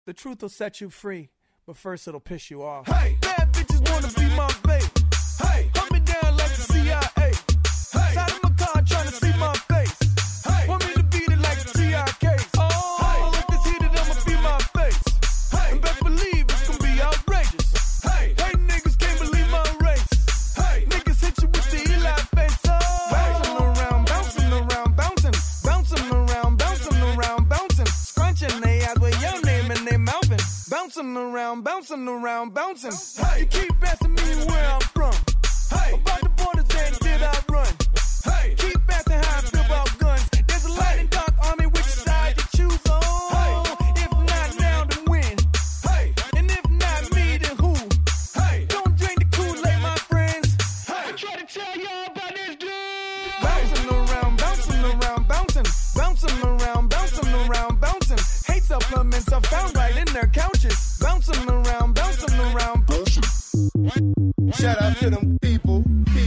The truth will set you free, but first it'll piss you off. Hey, bad bitches wanna be my babe. Hey, hunt me down like the CIA. Hey, side of my car trying to see my face. Hey, want me to beat it like the TIKs. Oh, hey, if it's heated, I'ma be my face. Hey, and best believe it's gonna be outrageous. Hey, hey, niggas can't believe my race. Hey, niggas hit you with the Eli face. Oh, bouncing around, bouncing around, bouncing, bouncing around, bouncing around, bouncing, scrunching they eyes with your name and they mouthing. Bouncing around, bouncing around, bouncing. Hey, you keep asking me where I'm from. Hey, about the borders and did I run? Hey, keep asking how I feel about guns. There's a light and dark army, which side you choose on? Hey, if not now, then when? Hey, and if not me, then who? Hey, don't drink the Kool-Aid, my friends. Hey, I try to tell y'all about this dude. Bouncing around, bouncing around, bouncing, bouncing around, bouncing around, bouncing. Hate supplements are found right in their couches. Bouncing around, bouncing around, bouncing. Shout out to them people.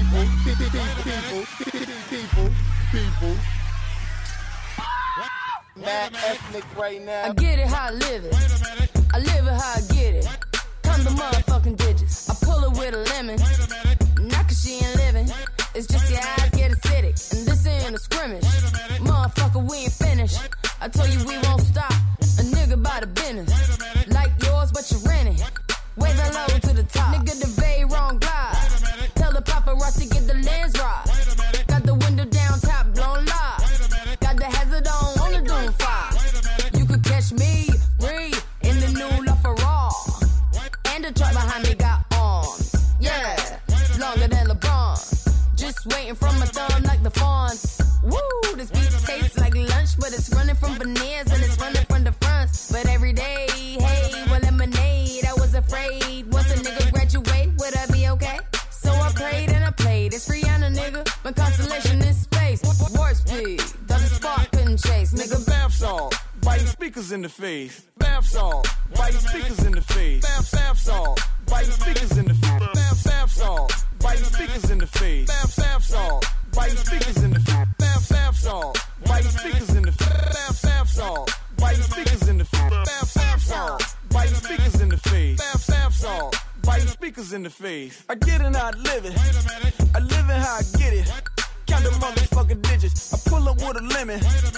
Mad ethnic right now. I get it how I live it. I live it how I get it. Come the motherfucking digits. I pull it with a lemon. Not cause she ain't living. It's just your eyes get acidic. And this ain't a scrimmage. Motherfucker, we ain't finished. I told you we won't stop. A nigga by the business. Like yours, but you're renting. Way below to the top. Nigga, the very wrong glide. Tell the paparazzi get the lens right. Got the window down, top blown live. Got the hazard on the doom fire. You could catch me, read in the new LaFerrari. And the truck behind me got arms. Yeah, longer than LeBron. Just waiting from my thumb like the fawns. Woo, this beat tastes like lunch, but it's running from veneers and it's running from the fronts. But every day, hey, well, lemonade. I was afraid once a nigga graduate, would I be okay? So I prayed and I played. It's Rihanna, nigga. My constellation is space. Warp speed, doesn't spark, couldn't chase. Nigga, bath salt, biting speakers in the face. Bath salt, biting speakers in the face. Bath salt, biting speakers in the face. Bath salt, biting speakers in the face. Bath salt, biting speakers in the face. Bath salt, biting speakers in the face. Bath salt, biting speakers in the face. Bath salt, biting speakers in the face. Bath salt, biting speakers in the face. I get it how I live it. I live it how I get it. Count the motherfucking digits. I pull up with a lemon.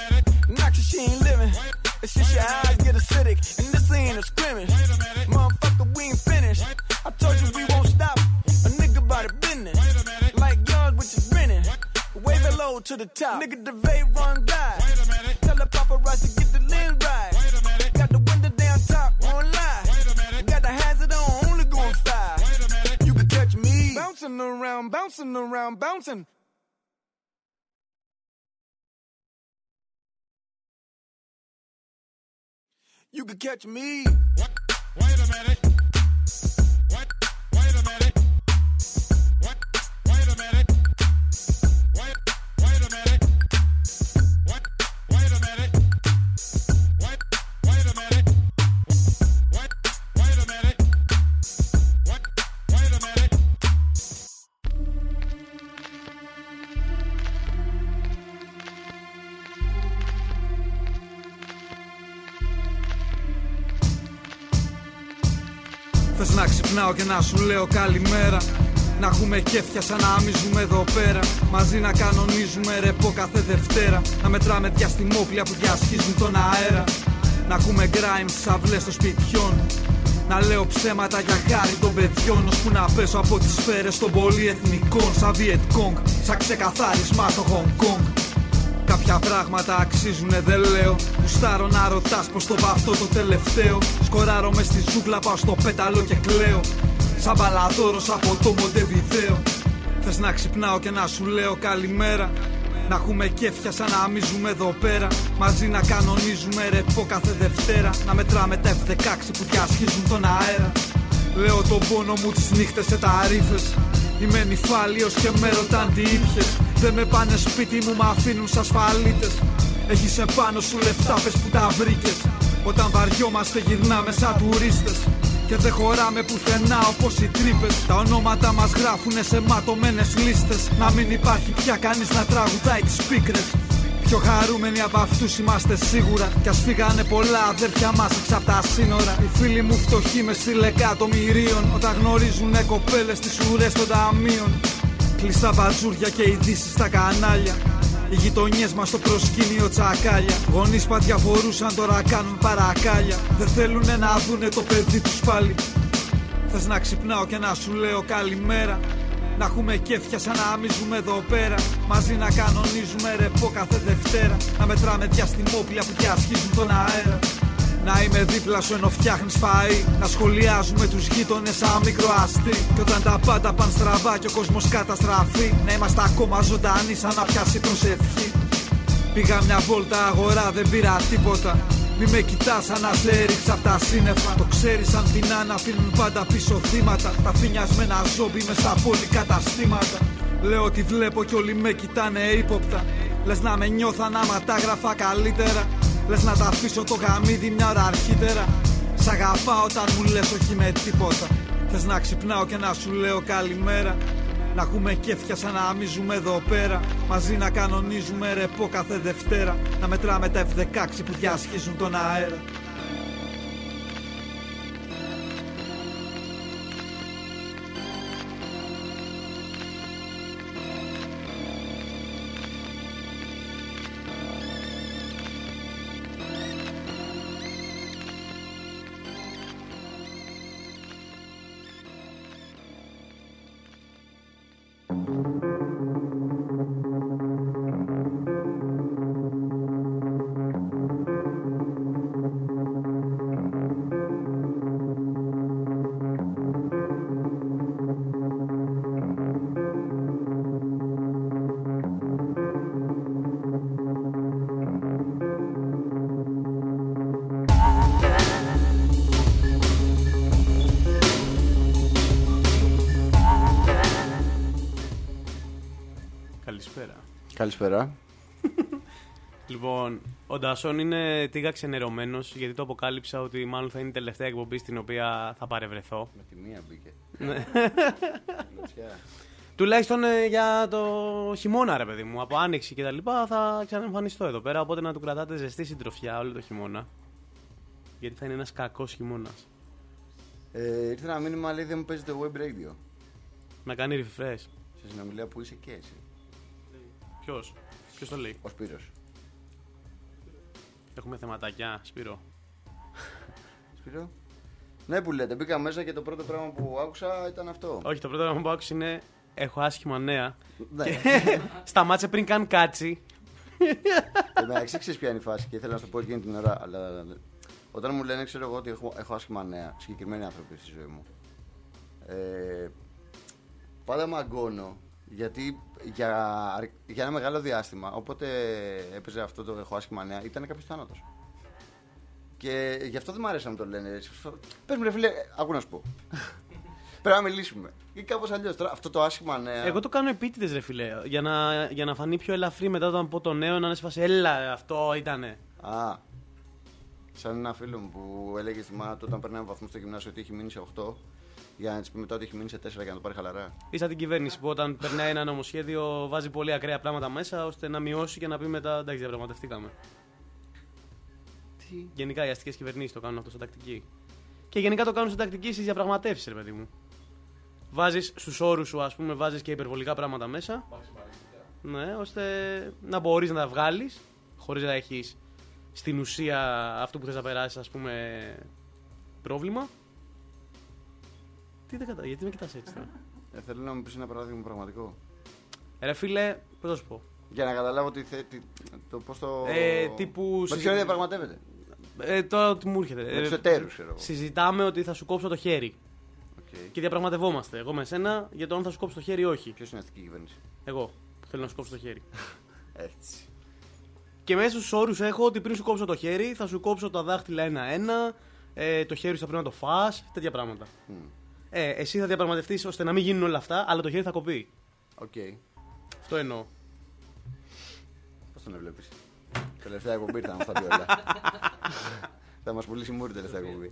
Not cause she ain't living. It's just your eyes get acidic. And this ain't a scrimmage. Motherfucker, we ain't finished. I told you we won't stop. A nigga by the business. Like yours, which is grinning. Wave it low to the top. Nigga, the vape run die. Tell the paparazzi get the lens right. Got the window down top, won't lie. Got the hazard on, only going 5. You can catch me bouncing around, bouncing around, bouncing. You could catch me. Wait a minute. Wait a minute. Wait a minute. Wait a minute. Wait a minute. Wait a minute. Wait a minute. Wait a minute. Θες να ξυπνάω και να σου λέω καλημέρα. Να έχουμε κέφια σαν να αμίζουμε εδώ πέρα. Μαζί να κανονίζουμε ρεπό κάθε Δευτέρα. Να μετράμε διαστημόπλια που διασχίζουν τον αέρα. Να ακούμε grime στις αυλές των σπιτιών. Να λέω ψέματα για χάρη των παιδιών. Ώσπου να πέσω από τις σφαίρες των πολυεθνικών. Σαν Βιετκόγκ, σαν ξεκαθάρισμα στο Hong Kong. Κάποια πράγματα αξίζουνε δεν λέω. Γουστάρω να ρωτάς πως το βαφτώ το τελευταίο. Σκοράρω μες στη ζούγκλα, πάω στο πέταλο και κλαίω. Σαν μπαλαδόρος από το Μοντεβιδέο. Θες να ξυπνάω και να σου λέω καλημέρα. Να έχουμε κέφια σαν να αμίζουμε εδώ πέρα. Μαζί να κανονίζουμε ρεπό κάθε Δευτέρα. Να μετράμε τα F16 που διασχίζουν τον αέρα. Λέω τον πόνο μου τις νύχτες σε τα ρήφες. Είμαι νυφάλιος και με ρωτάν τι ήπιες. Δεν με πάνε σπίτι μου, μ' αφήνουν σ' ασφαλίτες. Έχεις επάνω σου λεφτά, πες που τα βρήκες. Όταν βαριόμαστε γυρνάμε σαν τουρίστες. Και δεν χωράμε πουθενά όπως οι τρύπες. Τα ονόματα μας γράφουνε σε ματωμένες λίστες. Να μην υπάρχει πια κανείς να τραγουδάει τις πίκρες. Πιο χαρούμενοι από αυτούς είμαστε σίγουρα. Κι ας φύγανε πολλά αδέρφια μας έξω απ' τα σύνορα. Οι φίλοι μου φτωχοί με στυλ εκατομμυρίων, όταν γνωρίζουνε κοπέλες στις ουρές των ταμείων. Κλειστά μπατζούρια και ειδήσεις στα κανάλια. Οι γειτονιές μας στο προσκήνιο τσακάλια. Γονείς πάτια φορούσαν, τώρα κάνουν παρακάλια. Δεν θέλουνε να δούνε το παιδί τους πάλι. Θες να ξυπνάω και να σου λέω καλημέρα. Να έχουμε κέφια σαν να μίζουμε εδώ πέρα. Μαζί να κανονίζουμε ρεπό κάθε Δευτέρα. Να μετράμε διαστημόπλια που διασχίζουν τον αέρα. Να είμαι δίπλα σου ενώ φτιάχνεις φαΐ. Να σχολιάζουμε τους γείτονες σαν μικροαστή. Και όταν τα πάντα πάνε στραβά και ο κόσμος καταστραφεί, να είμαστε ακόμα ζωντανοί σαν να πιάσει προσευχή. Πήγα μια βόλτα αγορά, δεν πήρα τίποτα. Μη με κοιτάς σαν να σε έριξα απ' τα σύννεφα. Το ξέρεις σαν την Άννα αφήνουν πάντα πίσω θύματα. Τα φινιασμένα ζόμπι μες στα πολυκαταστήματα. Λέω ότι βλέπω κι όλοι με κοιτάνε ύποπτα. Λες να με νιώθαν άμα τα γράφα καλύτερα. Λες να τα αφήσω το γαμίδι μια ώρα αρχίτερα. Σ' αγαπάω όταν μου λες όχι με τίποτα. Θες να ξυπνάω και να σου λέω καλημέρα. Να έχουμε κέφια σαν να μίζουμε εδώ πέρα. Μαζί να κανονίζουμε ρεπό κάθε Δευτέρα. Να μετράμε τα F-16 που διασχίζουν τον αέρα. Καλησπέρα. Λοιπόν, ο Ντασόν είναι τίγα ξενερωμένος, γιατί το αποκάλυψα ότι μάλλον θα είναι η τελευταία εκπομπή στην οποία θα παρευρεθώ. Με τη μία μπήκε. Τουλάχιστον για το χειμώνα, ρε παιδί μου. Από άνοιξη και τα λοιπά θα ξαναεμφανιστώ εδώ πέρα. Οπότε να του κρατάτε ζεστή συντροφιά όλο το χειμώνα. Γιατί θα είναι ένας κακός χειμώνας. Ήρθε ένα μήνυμα, λέει δεν μου παίζει το web radio. Να κάνει refresh. Σε συνομιλία που είσαι και εσύ. Ποιος το λέει? Ο Σπύρος. Έχουμε θεματάκια, Σπύρο. Σπύρο. Ναι, που λέτε, μπήκα μέσα και το πρώτο πράγμα που άκουσα ήταν αυτό. Όχι, το πρώτο πράγμα που άκουσα είναι έχω άσχημα νέα. Ναι. Σταμάτησε πριν καν κάτσει. Εντάξει, ξέρεις ποια είναι η φάση και ήθελα να σου το πω εκείνη την ώρα. Αλλά όταν μου λένε, ξέρω εγώ, ότι έχω άσχημα νέα, συγκεκριμένοι άνθρωποι στη ζωή μου, πάντα μαγκώνω. Γιατί για ένα μεγάλο διάστημα, όποτε έπαιζε αυτό το έχω άσχημα νέα, ήταν κάποιος θάνατος. Και γι' αυτό δεν μου αρέσει να μου το λένε. Πες μου ρε φίλε, άκου να σου πω. Πρέπει να μιλήσουμε. Ή κάπως αλλιώς. Τώρα αυτό το άσχημα νέα. Εγώ το κάνω επίτηδες ρε φίλε. Για να φανεί πιο ελαφρύ μετά όταν πω το νέο, να είναι σε φάση έλα, αυτό ήτανε. Α. Σαν ένα φίλο μου που έλεγε στη μάνα του όταν περνάει ένα βαθμό στο γυμνάσιο ότι έχει μείνει σε 8. Για να τη πει μετά ότι έχει μείνει σε 4 για να το πάρει χαλαρά. Ή σαν την κυβέρνηση που όταν περνάει ένα νομοσχέδιο βάζει πολύ ακραία πράγματα μέσα ώστε να μειώσει και να πει μετά εντάξει, διαπραγματευτήκαμε. Τι? Γενικά οι αστικές κυβερνήσεις το κάνουν αυτό σαν τακτική. Και γενικά το κάνουν σαν τακτική στις διαπραγματεύσεις, ρε παιδί μου. Βάζεις στους όρους σου, ας πούμε, βάζεις και υπερβολικά πράγματα μέσα. Ναι, ώστε να μπορείς να τα βγάλεις χωρίς να έχεις στην ουσία αυτό που θες να περάσεις, ας πούμε, πρόβλημα. Τι δεν κατάλαβα, γιατί με κοιτάς έτσι τώρα? Θέλω να μου πεις ένα παράδειγμα πραγματικό. Ρε φίλε, πώς θα σου πω. Για να καταλάβω πώς το. Τύπου. Με ποιον διαπραγματεύεται. Τώρα τι μου έρχεται. Με τους εταίρους, ξέρω εγώ. Συζητάμε ότι θα σου κόψω το χέρι. Okay. Και διαπραγματευόμαστε. Εγώ με σένα για το αν θα σου κόψω το χέρι ή όχι. Ποιος είναι αστική κυβέρνηση? Εγώ που θέλω να σου κόψω το χέρι. Έτσι. Και μέσα στους όρους έχω ότι πριν σου κόψω το χέρι θα σου κόψω τα δάχτυλα ένα-ένα. Το χέρι σου θα πρέπει να το φας. Τέτοια πράγματα. Εσύ θα διαπραγματευτείς ώστε να μην γίνουν όλα αυτά, αλλά το χέρι θα κοπεί. Okay. Αυτό εννοώ. Πώς τον βλέπεις? Τελευταία εκπομπή θα μας τα πει όλα. Θα μας πουλήσει μούρη τελευταία εκπομπή.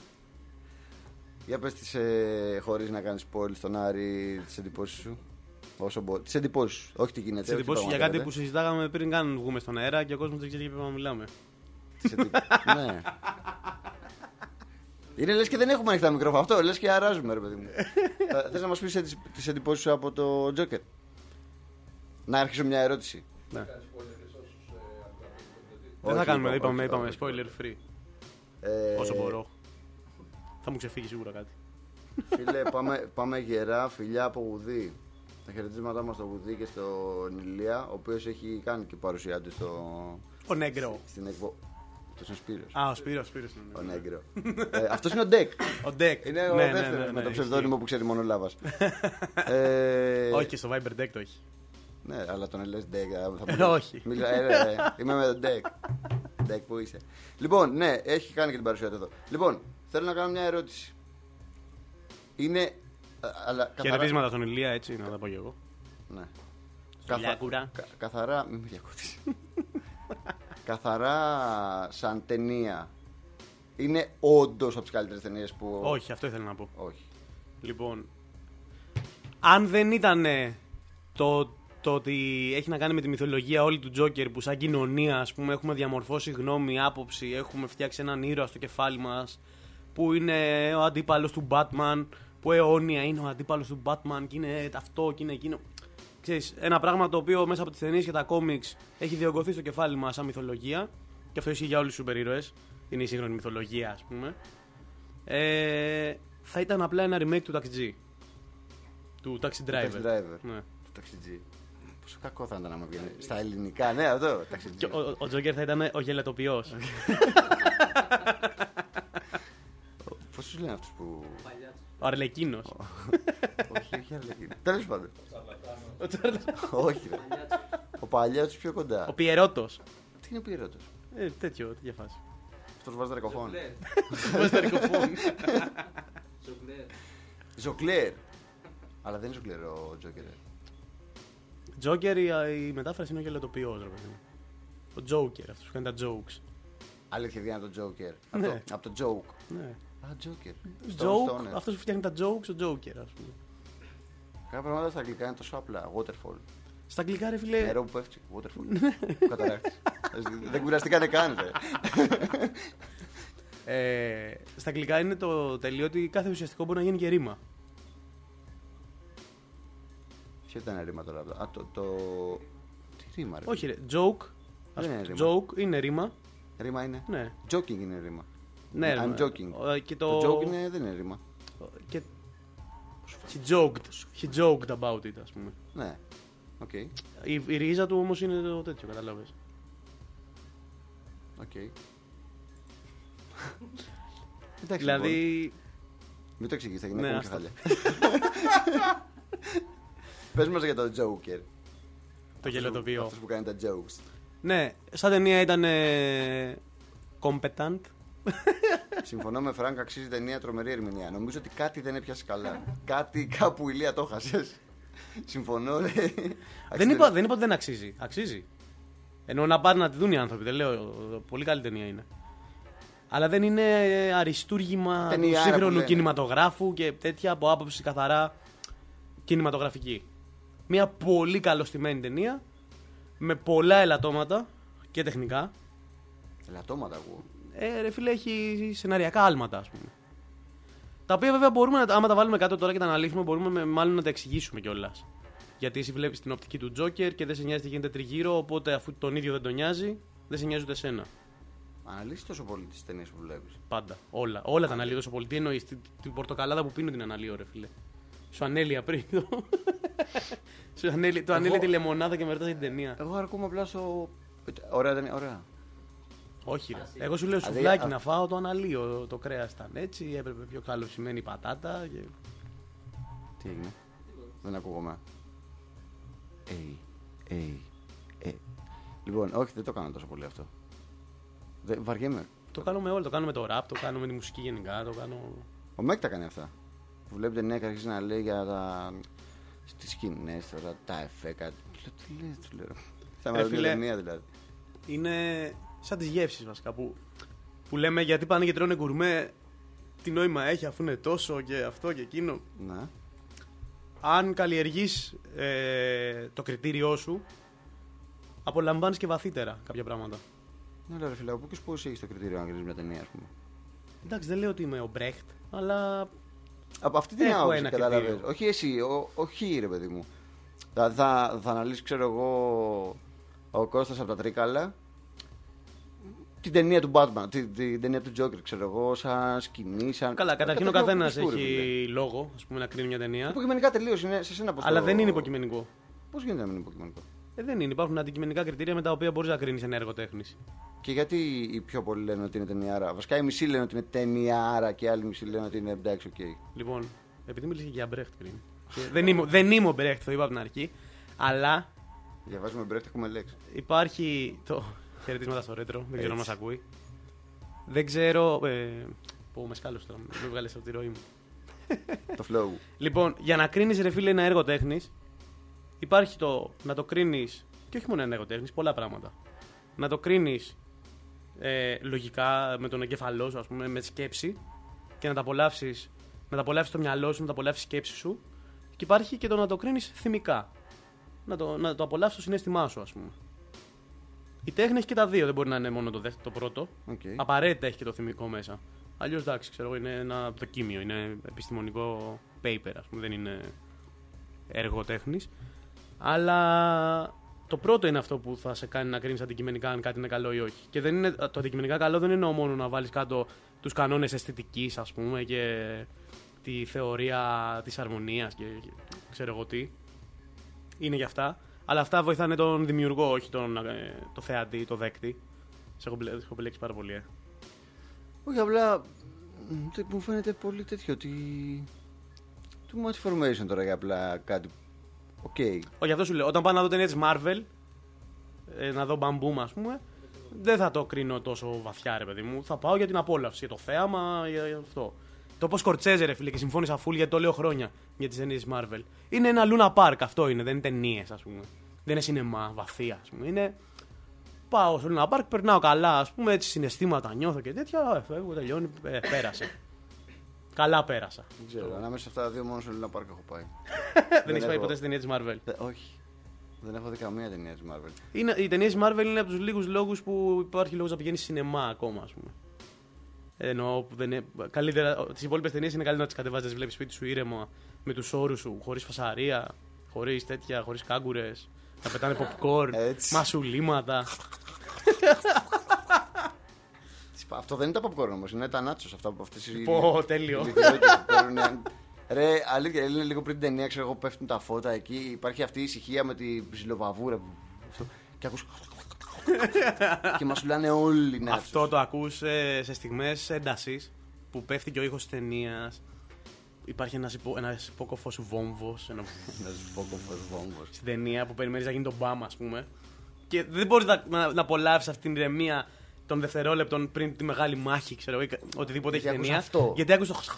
Για πες τις χωρίς να κάνεις spoil στον Άρη τις εντυπώσεις σου. Όσο μπορεί. Τις εντυπώσεις. Όχι τι γίνεται. Τις εντυπώσεις για κάτι που συζητάγαμε πριν καν βγούμε στον αέρα και ο κόσμος δεν ξέρει για ποιο να μιλάμε. Ναι. Είναι λες και δεν έχουμε ανοιχτά μικρόφωνα. Αυτό λες και αράζουμε, ρε παιδί μου. Θες να μας πεις τις εντυπώσεις σου από το Joker? Να αρχίσω μια ερώτηση. Ναι. Δεν θα κάνουμε, είπαμε spoiler free. Όσο μπορώ. Θα μου ξεφύγει σίγουρα κάτι. Φίλε, πάμε γερά, φιλιά από Γουδί. Τα χαιρετίσματά μας στο Γουδί και στον Ηλία, ο οποίος έχει κάνει και παρουσία του στο... Ο Νέγκρο. Στην εκπομπή. Αυτός είναι ο Σπύρος. Α, ο Σπύρος. Ο Νέγκρο. Αυτός είναι ο Ντεκ. Ο Ντεκ. Είναι ο δεύτερος με το ψευδόνυμο που ξέρει μόνο ο Λάβας. Όχι, και στο Viber Deck το έχει. Ναι, αλλά τον λες Ντεκ. Όχι. Είμαι με τον Ντεκ. Ντεκ, πού είσαι? Λοιπόν, ναι, έχει κάνει και την παρουσία του εδώ. Λοιπόν, θέλω να κάνω μια ερώτηση. Είναι. Χαιρετίσματα στον Ηλία, έτσι, να τα πω και εγώ. Ναι. Λιάκουρα. Καθαρά. Μην με διακόπτεις. Καθαρά σαν ταινία. Είναι όντως από τις καλύτερες ταινίες που. Όχι, αυτό ήθελα να πω. Όχι. Λοιπόν, αν δεν ήταν το ότι έχει να κάνει με τη μυθολογία όλη του Τζόκερ, που σαν κοινωνία, ας πούμε, έχουμε διαμορφώσει γνώμη, άποψη, έχουμε φτιάξει έναν ήρωα στο κεφάλι μας, που είναι ο αντίπαλος του Batman, που αιώνια είναι ο αντίπαλος του Batman και είναι αυτό και είναι εκείνο. Ξέρεις, ένα πράγμα το οποίο μέσα από τις ταινίες και τα κόμιξ έχει διωγγωθεί στο κεφάλι μας σαν μυθολογία, και αυτό ισχύει για όλους τους σούπερ ήρωες, είναι η σύγχρονη μυθολογία, ας πούμε. Θα ήταν απλά ένα remake του Taxi G. Του Taxi Driver. Ναι. Του Taxi G. Πόσο κακό θα ήταν να με βγαίνει στα ελληνικά, ναι, αυτό. Και ο Τζόκερ θα ήταν ο γελατοποιός. Πώς τους λένε αυτούς που. Ο Αρλεκίνος. Όχι Αρλεκίνος. Τέλος πάντων. Ο Τσάρλεκίνος. Όχι, ρε. Ο Παλιάτσος πιο κοντά. Ο Πιερότος. Τι είναι ο Πιερότος? Τέτοια φάση. Αυτός βάζει τα ρικοφόν. Βάζει τα ρικοφόν. Ζωκλέρ. Αλλά δεν είναι Ζωκλέρ ο Τζόκερ. Τζόκερ, η μετάφραση είναι ο γελατοποιός, ρε παιδί. Ο Τζόκερ, αυτός που κάνει τα jokes. Αλήθεια, βγαίνει από το Τζόκερ. Ναι. Από το joke. Ναι. Α, Τζόκερ. Joke, αυτός που φτιάχνει τα jokes, ο Τζόκερ, ας πούμε. Κάποια πράγματα στα αγγλικά είναι τόσο απλά. Waterfall. Στα αγγλικά, ρε φίλε. Νερό που πέφτει. Waterfall. Καταράχτης. Δεν κουραστήκανε καν, ρε. Στα αγγλικά είναι το τελείο ότι κάθε ουσιαστικό μπορεί να γίνει και ρήμα. Ποιο ήταν ρήμα τώρα? Τι ρήμα, ρε? Όχι, ρε. Joke. Δεν είναι ρήμα. Joke είναι ρήμα. Ρήμα είναι. Ναι. Joking είναι ρήμα. Ναι, I'm joking. Και Το joke δεν είναι ρήμα. Και... He joked about it, ας πούμε. Ναι. Οκ. Η ρίζα του όμως είναι το τέτοιο, καταλάβες. Οκ. Εντάξει, Δηλαδή... λοιπόν. Μην το εξηγείς, θα γίνει Ναι, ακόμα πιο χαλιά. Πες μας για το Joker. Το γελοτοποιό. Αυτός που κάνει τα jokes. Ναι, σαν ταινία ήταν competent. Συμφωνώ με Φρανκ, αξίζει ταινία, τρομερή ερμηνεία. Νομίζω ότι κάτι δεν έπιασε καλά. Κάπου Ηλία το χάσες. Συμφωνώ, ρε. Δεν είπα ότι δεν αξίζει. Αξίζει. Ενώ να πάρουν να τη δουν οι άνθρωποι. Δεν λέω. Πολύ καλή ταινία είναι. Αλλά δεν είναι αριστούργημα του σύγχρονου κινηματογράφου και τέτοια από άποψη καθαρά κινηματογραφική. Μια πολύ καλωστημένη ταινία με πολλά ελαττώματα και τεχνικά. Ελαττώματα ακούω. Ρε φίλε, έχει σεναριακά άλματα, ας πούμε. Τα οποία βέβαια μπορούμε, άμα τα βάλουμε κάτω τώρα και τα αναλύσουμε, μπορούμε μάλλον να τα εξηγήσουμε κιόλας. Γιατί εσύ βλέπεις την οπτική του Τζόκερ και δεν σε νοιάζει τι γίνεται τριγύρω, οπότε αφού τον ίδιο δεν τον νοιάζει, δεν σε νοιάζει ούτε εσένα. Αναλύσεις τόσο πολύ τις ταινίες που βλέπεις? Πάντα. Όλα τα αναλύω τόσο πολύ. Τι εννοείς, την πορτοκαλάδα που πίνω την αναλύω, ρε φίλε. Σου ανέλυα πριν. Το ανέλυε τη λεμονάδα και μετά την ταινία. Εγώ αρκούμαι απλά στο. Ωραία, δεν είναι ωραία. Όχι, ρε. Εγώ σου λέω σουβλάκι να φάω, το αναλύω. Το κρέας ήταν έτσι, έπρεπε πιο καλοσημένη πατάτα. Και... Τι έγινε? Δεν ακούγομαι. Λοιπόν, όχι, δεν το κάνω τόσο πολύ αυτό. Βαριέμαι. Το κάνω με όλο. Το κάνω με το rap, το κάνω με τη μουσική γενικά. Το κάνω... Ο Μέκ τα κάνει αυτά. Που βλέπει την ταινία και αρχίζει να λέει για τα. Στις σκηνές τώρα, τα εφέ, κάτι. Τι λες, του λέω. Θα με ρωτήσει ταινία δηλαδή. Είναι σαν τις γεύσεις βασικά που λέμε γιατί πάνε και τρώνε γκουρμέ. Τι νόημα έχει αφού είναι τόσο και αυτό και εκείνο. Να. αν καλλιεργείς το κριτήριό σου, απολαμβάνεις και βαθύτερα κάποια πράγματα. Ναι, ρε φίλε, από πού και πώς έχεις το κριτήριο να κρίνεις μια ταινία, ας πούμε. Εντάξει, δεν λέω ότι είμαι ο Μπρέχτ, αλλά. Από αυτή την Έχω άποψη, ένα κατάλαβες. κριτήριο. Όχι εσύ, όχι ρε παιδί μου. Θα αναλύσει, ξέρω εγώ, ο Κώστας από τα Τρίκαλα την ταινία του Batman, την ταινία του Joker, ξέρω εγώ, σαν σκηνή, σαν. Καλά, καταρχήν ο Κατά καθένας κλοπ κουστούρι, έχει λόγο, ας πούμε, να κρίνει μια ταινία. Υποκειμενικά τελείως είναι σε σένα. Αλλά δεν είναι υποκειμενικό. Πώς γίνεται να μην είναι υποκειμενικό. Δεν είναι. Υπάρχουν αντικειμενικά κριτήρια με τα οποία μπορείς να κρίνεις ένα έργο τέχνης. Και γιατί οι πιο πολλοί λένε ότι είναι ταινιάρα. Βασικά οι μισοί λένε ότι είναι ταινιάρα και οι άλλοι μισοί λένε ότι είναι εντάξει, οκ. Λοιπόν, επειδή μίλησε και για Μπρέχτ πριν. Και δεν είμαι ο Μπρέχτ, το είπα από την αρχή. Αλλά Διαβάζουμε Μπρέχτ, έχουμε λέξει. υπάρχει το. Χαιρετίσματα στο ρέτρο, δεν ξέρω αν μας ακούει. Δεν ξέρω. Πω με σκάλωσε τώρα, με βγάλες από τη ροή μου. Το flow. Λοιπόν, για να κρίνεις ρε φίλε ένα έργο τέχνης, υπάρχει το να το κρίνεις. Και όχι μόνο ένα έργο τέχνης, πολλά πράγματα. Να το κρίνεις λογικά με τον εγκέφαλό σου, ας πούμε, με σκέψη και να τα απολαύσεις το μυαλό σου, να τα απολαύσεις σκέψη σου. Και υπάρχει και το να το κρίνεις θυμικά. Να το απολαύσεις το συναίσθημά σου, ας πούμε. Η τέχνη έχει και τα δύο, δεν μπορεί να είναι μόνο το πρώτο. Okay. Απαραίτητα έχει και το θυμικό μέσα. Αλλιώς εντάξει, ξέρω εγώ, είναι ένα δοκίμιο, είναι επιστημονικό paper, ας πούμε, δεν είναι έργο τέχνης. Αλλά το πρώτο είναι αυτό που θα σε κάνει να κρίνεις αντικειμενικά αν κάτι είναι καλό ή όχι. Και δεν είναι, το αντικειμενικά καλό δεν εννοώ μόνο να βάλεις κάτω τους κανόνες αισθητικής, ας πούμε, και τη θεωρία της αρμονίας και ξέρω εγώ τι. Είναι για αυτά. Αλλά αυτά βοηθάνε τον δημιουργό, όχι το θεατή, το δέκτη. Σε έχω μπλέξει πάρα πολύ. Όχι, απλά μου φαίνεται πολύ τέτοιο ότι. Too much information τώρα για απλά κάτι. Οκ. Όχι, αυτό σου λέω. Όταν πάω να δω ταινία της Marvel, να δω μπαμπούμ, ας πούμε, δεν θα το κρίνω τόσο βαθιά, ρε παιδί μου. Θα πάω για την απόλαυση, για το θέαμα, για αυτό. Το πως Σκορτσέζε, ρε φίλε, και συμφώνησα φουλ γιατί το λέω χρόνια για τις ταινίες της Marvel. Είναι ένα Luna Park, αυτό είναι, δεν είναι ταινίες, ας πούμε. Δεν είναι σινεμά, βαθία, ας πούμε. Είναι. Πάω στο Luna Park, περνάω καλά, ας πούμε, έτσι συναισθήματα νιώθω και τέτοια. Φεύγω, τελειώνει, πέρασε. Καλά πέρασα. Δεν ξέρω, ανάμεσα σε αυτά τα δύο μόνο στο Luna Park έχω πάει. Δεν έχεις πάει ποτέ στην ταινία της Marvel? Όχι. Δεν έχω δει καμία ταινία της Marvel. Οι ταινίες της Marvel είναι από τους λίγους λόγους που υπάρχει λόγος να πηγαίνεις σινεμά ακόμα, ας πούμε. Εννοώ που δεν είναι. Καλύτερα, τις υπόλοιπες ταινίες είναι καλύτερα να τις κατεβάζεις, βλέπεις σπίτι σου ήρεμα, με τους όρους σου, χωρίς φασαρία, χωρίς τέτοια, χωρίς κάγκουρες, να πετάνε popcorn, μασουλήματα. Αυτό δεν είναι τα popcorn όμως, είναι τα nachos αυτά που αυτές οι. Πω, τέλειο. Ρε, αλήθεια, είναι λίγο πριν την ταινία, ξέρω εγώ, πέφτουν τα φώτα εκεί. Υπάρχει αυτή η ησυχία με τη ψιλοβαβούρα. Και ακούς. Και μας λένε όλοι οι nachos. Αυτό το ακούς σε στιγμές έντασης που πέφτει και ο ήχος της ταινίας. Υπάρχει ένας υπόκοφος βόμβος. Ένας υπόκοφος βόμβος. Στην ταινία που περιμένεις να γίνει τον μπαμ, ας πούμε. Και δεν μπορείς να απολαύσεις αυτή την ηρεμία των δευτερόλεπτων πριν τη μεγάλη μάχη, ξέρω εγώ, οτιδήποτε έχει ταινία. Γιατί άκουσες το.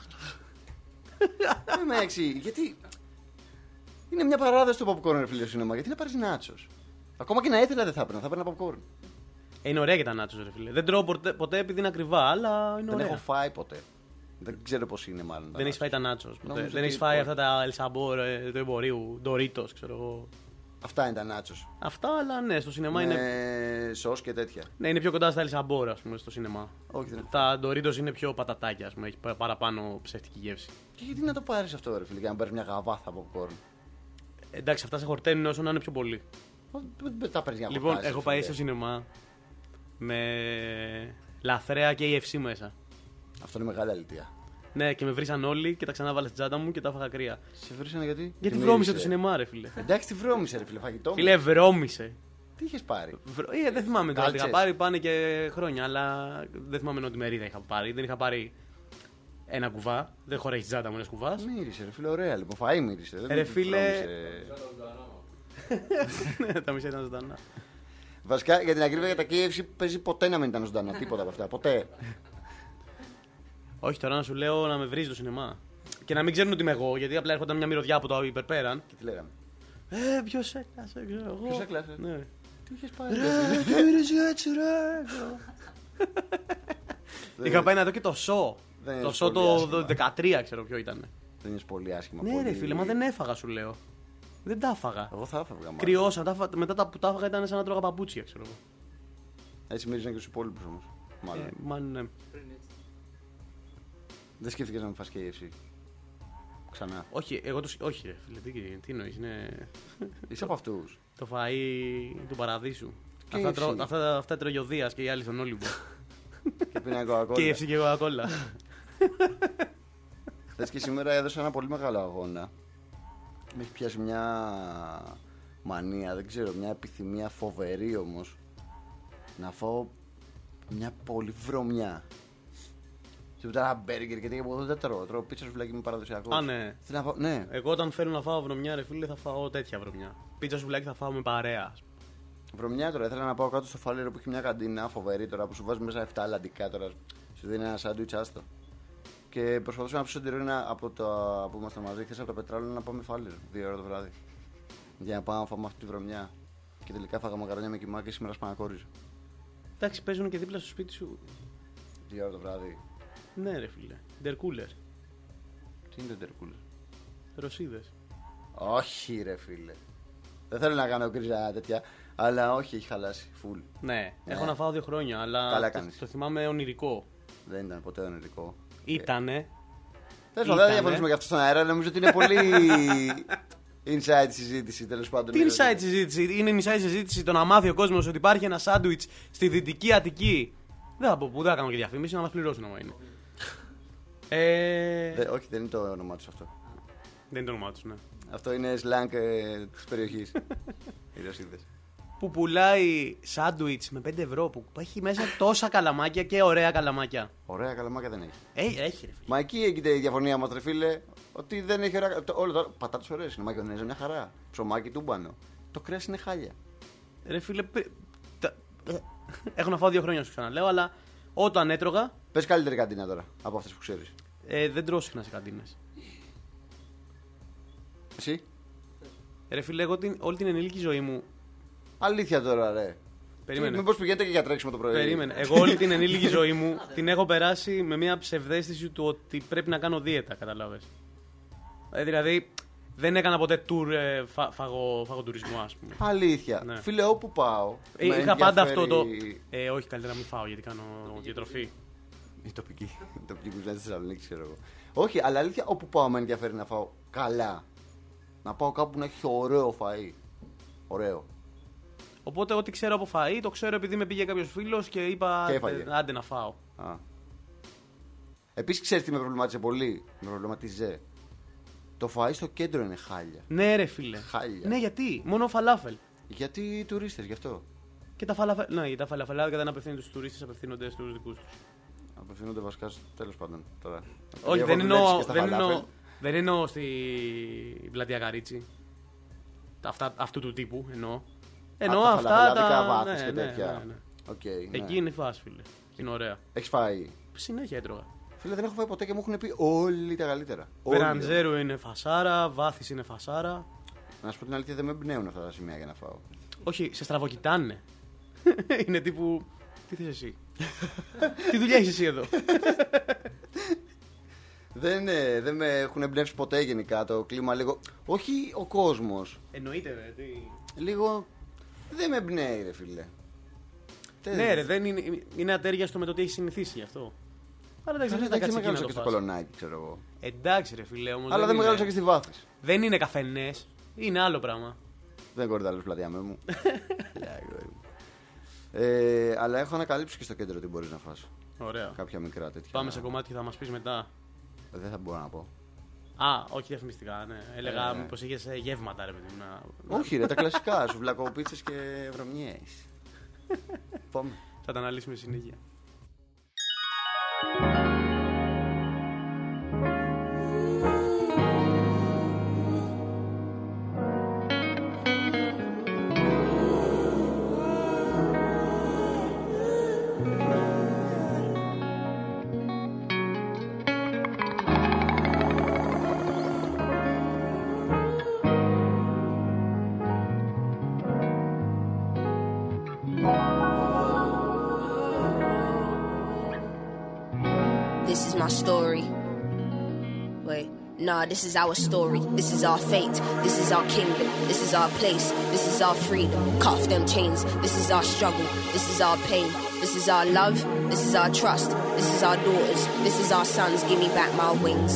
Δεν με εξηγεί, γιατί. Είναι μια παράδοση το popcorn, ρε φίλε, σινεμά. Γιατί να πάρεις nachos. Ακόμα και να ήθελα δεν θα έπαιρνα, θα έπαιρνα popcorn. Είναι ωραία και τα nachos, ρε φίλε. Δεν τρώω ποτέ επειδή είναι ακριβά, αλλά είναι ωραία. Δεν έχω φάει ποτέ. Δεν ξέρω πώς είναι, μάλλον. Δεν έχεις φάει τα nachos ποτέ. Δεν έχεις φάει αυτά τα El Sabor του εμπορίου, Doritos, ξέρω εγώ. Αυτά είναι τα nachos. Αυτά, αλλά ναι, στο σινεμά είναι. Σος και τέτοια. Ναι, είναι πιο κοντά στα El Sabor, ας πούμε, στο σινεμά. Όχι, δεν τα Doritos είναι πιο πατατάκια, ας πούμε, έχει παραπάνω ψεύτικη γεύση. Και γιατί να το πάρεις αυτό, ρε φίλε, για να πάρεις μια γαβάθα popcorn. Εντάξει, αυτά σε χορταίνουν όσο να είναι πιο πολύ. Δεν τα παίρνεις για να Λοιπόν, έχω πάει στο σινεμά με λαθρέα και KFC μέσα. Αυτό είναι μεγάλη αλήθεια. Ναι, και με βρήσαν όλοι και τα ξανάβαλα στην τσάντα μου και τα έφαγα κρύα. Σε βρήσανε γιατί? Γιατί βρώμισε το σινεμά, ρε φίλε. Εντάξει, τι βρώμισε, ρε φίλε, φαγητό. Φίλε, βρώμισε. Τι είχες πάρει? Δεν θυμάμαι τώρα τι είχα πάρει, πάνε και χρόνια, αλλά δεν θυμάμαι ότι μερίδα είχα πάρει. Δεν είχα πάρει ένα κουβά, δεν χωράει η τσάντα μου ένα κουβά. Μύρισε, ρε φίλε, ωραία λοιπόν, φαΐ μύρισε. Ρε φίλε. Τα μισά ήταν ζωντανά. Βασικά για την ακρίβεια για τα KFC παίζει ποτέ να μην ήταν ζωντανά, τίποτα από αυτά, ποτέ. Όχι, τώρα να σου λέω να με βρίζει το σινεμά. Και να μην ξέρουν ότι είμαι εγώ, γιατί απλά έρχονταν μια μυρωδιά από το υπερπέραν. Και τι λέγαμε? Ποιος έκλασε, ξέρω εγώ. Ποιος έκλασε? Ναι. Τι είχες πάρει? Είχα πάει να δω και το σο. Το σο το 13, ξέρω ποιο ήταν. Δεν είναι πολύ άσχημα. Ναι, πολύ... ρε φίλε, μα δεν έφαγα, σου λέω. Δεν τα έφαγα. Εγώ θα έφευγα. Κρυώσα. Μετά που τα έφαγα ήταν σαν να τρώγα παπούτσια, ξέρω εγώ. Έτσι μύριζαν και στου υπόλοιπου όμως. Μάλλον. Ναι. Δεν σκέφτηκες να με φας KFC. Ξανά. Όχι, όχι, ρε φίλε, τι εννοείς, είναι. Είσαι από αυτούς. Το φαΐ του παραδείσου. KFC. Αυτά τρώγει ο Δίας και οι άλλοι στον Όλυμπο. Και πίνει Coca-Cola. KFC και Coca-Cola. Θες και σήμερα έδωσα ένα πολύ μεγάλο αγώνα. Με έχει πιάσει μια μανία, δεν ξέρω, μια επιθυμία φοβερή όμως. Να φάω μια πολύ βρωμιά. Τίποτα ένα μπέργκερ, γιατί από εδώ δεν τρώω. Τρώω πίτσα σουβλάκι με παραδοσιακό. Α, ναι. Ναι. Εγώ όταν θέλω να φάω βρωμιά, ρε φίλε, θα φάω τέτοια βρωμιά. Πίτσα σουβλάκι θα φάω με παρέα. Βρωμιά τώρα, ήθελα να πάω κάτω στο Φάληρο που έχει μια καντίνα φοβερή τώρα που σου βάζει μέσα 7 αλλαντικά τώρα. Σου δίνει ένα σάντουιτς άστο. Και προσπαθούσα να ψήσω την Ρώνα από το που ήμασταν μαζί χθες από το πετράλαιο να πάμε Φάληρο 2 ώρα το βράδυ. Για να πάω να φάμε αυτή τη βρωμιά. Και τελικά φάγα μακαρόνια με κιμά και σήμερα σπανακόριζα. Εντάξει, παίζουν και δίπλα στο σπίτι σου. 2 ώρα το βράδυ. Ναι, ρε φίλε. Ντερκούλερ. Τι είναι το ντερκούλερ? Ρωσίδες. Όχι, ρε φίλε. Δεν θέλω να κάνω κρίζα τέτοια, αλλά όχι, έχει χαλάσει. Φουλ. Ναι, έχω να φάω 2 χρόνια, αλλά Καλά κάνεις. το θυμάμαι ονειρικό. Δεν ήταν ποτέ ονειρικό. Ήτανε. Τέλος πάντων, δεν διαφωνήσουμε για αυτό στον αέρα. Νομίζω ότι είναι πολύ inside συζήτηση, τέλος πάντων. Τι inside συζήτηση? Είναι inside συζήτηση το να μάθει ο κόσμος ότι υπάρχει ένα σάντουιτς στη Δυτική Αττική. Δεν θα πω που, δεν θα κάνω και διαφήμιση, να μας πληρώσουν άμα είναι. Όχι, δεν είναι το όνομά τους αυτό. Δεν είναι το όνομά τους, ναι. Αυτό είναι slang της περιοχής. Οι Ρωσίδες. Που πουλάει σάντουιτς με 5 ευρώ που έχει μέσα τόσα καλαμάκια και ωραία καλαμάκια. Ωραία καλαμάκια δεν έχει. Έχει, ρε φίλε. Μα εκεί έγινε η διαφωνία μας, ρε φίλε. Ότι δεν έχει ωραία. Όλο το πατάτες ωραίες είναι. Μαγιονέζα μια χαρά. Ψωμάκι τούμπανο. Το κρέας είναι χάλια. Ρε φίλε. Έχω να φάω 2 χρόνια, σου ξαναλέω, αλλά όταν έτρωγα. Πες καλύτερη καντίνα τώρα από αυτές που ξέρεις. Δεν τρώω συχνά σε καντίνες. Εσύ. Ρε φίλε, εγώ όλη την ενήλικη ζωή μου. Αλήθεια τώρα, ρε. Περίμενε. Μήπως πηγαίνετε και για τρέξιμο το πρωί. Περίμενε. Εγώ όλη την ενήλικη ζωή μου την έχω περάσει με μια ψευδαίσθηση του ότι πρέπει να κάνω δίαιτα, καταλάβες. Δηλαδή, δεν έκανα ποτέ tour φαγοτουρισμού, ας πούμε. Αλήθεια. Ναι. Φίλε, όπου πάω. Είχα πάντα αυτό το. Όχι, καλύτερα να μην φάω γιατί κάνω διατροφή. Η τοπική που λένε στη Θεσσαλονίκη, ξέρω εγώ. Όχι, αλλά αλήθεια, όπου πάω με ενδιαφέρει να φάω καλά. Να πάω κάπου που να έχει ωραίο φαΐ. Ωραίο. Οπότε, ό,τι ξέρω από φαΐ, το ξέρω επειδή με πήγε κάποιος φίλος και είπα άντε να φάω. Επίσης, ξέρεις τι με προβλημάτισε πολύ. Με προβληματίζε. Το φαΐ στο κέντρο είναι χάλια. Ναι, ρε φίλε. Χάλια. Ναι, γιατί? Μόνο φαλάφελ. Γιατί οι τουρίστες, γι' αυτό. Και τα φαλαφελ. Ναι, τα φαλαφελάδικα δεν απευθύνονται στους τουρίστες, απευθύνονται στους δικούς τους. Απευθύνονται βασικά, τέλος πάντων. Τώρα. Όχι, δεν εννοώ στη πλατεία Καρίτσι. Αυτού του τύπου εννοώ. Εννοώ αυτά τα βάθος και τέτοια. Ναι. Okay, εκεί είναι η φάση, φίλε. Είναι ωραία. Έχεις φάει? Συνέχεια έτρωγα. Φίλε, δεν έχω φάει ποτέ και μου έχουν πει όλοι τα καλύτερα. Μπεραντζέρο είναι φασάρα, Βάθης είναι φασάρα. Να σου πω την αλήθεια, δεν με εμπνέουν αυτά τα σημεία για να φάω. Όχι, σε στραβοκοιτάνε. Είναι τύπου. Τι θες εσύ? Τι δουλειά έχεις εσύ εδώ? Δεν με έχουν εμπνεύσει ποτέ γενικά το κλίμα λίγο. Όχι ο κόσμος. Εννοείται, ρε. Λίγο. Δεν με εμπνέει, ρε φίλε. Ναι, ρε, δεν είναι ατέριαστο με το τι έχει συνηθίσει γι' αυτό. Αλλά δεν ξέρω, δεν μεγάλωσα και στο κολονάκι, ξέρω εγώ. Εντάξει, ρε φίλε, όμως. Αλλά δεν μεγάλωσα και στη Βάθης. Δεν είναι καφενές, είναι άλλο πράγμα. Δεν κορδά άλλο πλατεία μου. Αλλά έχω ανακαλύψει και στο κέντρο τι μπορείς να φας. Ωραία. Κάποια μικρά τέτοια. Πάμε σε κομμάτι και θα μας πεις μετά. Δεν θα μπορώ να πω. Α, όχι διαφημιστικά, ναι. Έλεγα μήπως είχες γεύματα, ρε παιδί μου. Όχι, ρε, τα κλασικά. Σουβλακοπίτσες και βρωμιές. Πάμε. Θα τα αναλύσουμε συνέχεια. This is my story. Wait. Nah, this is our story, this is our fate, this is our kingdom, this is our place, this is our freedom. Cut off them chains, this is our struggle, this is our pain, this is our love, this is our trust, this is our daughters, this is our sons. Give me back my wings.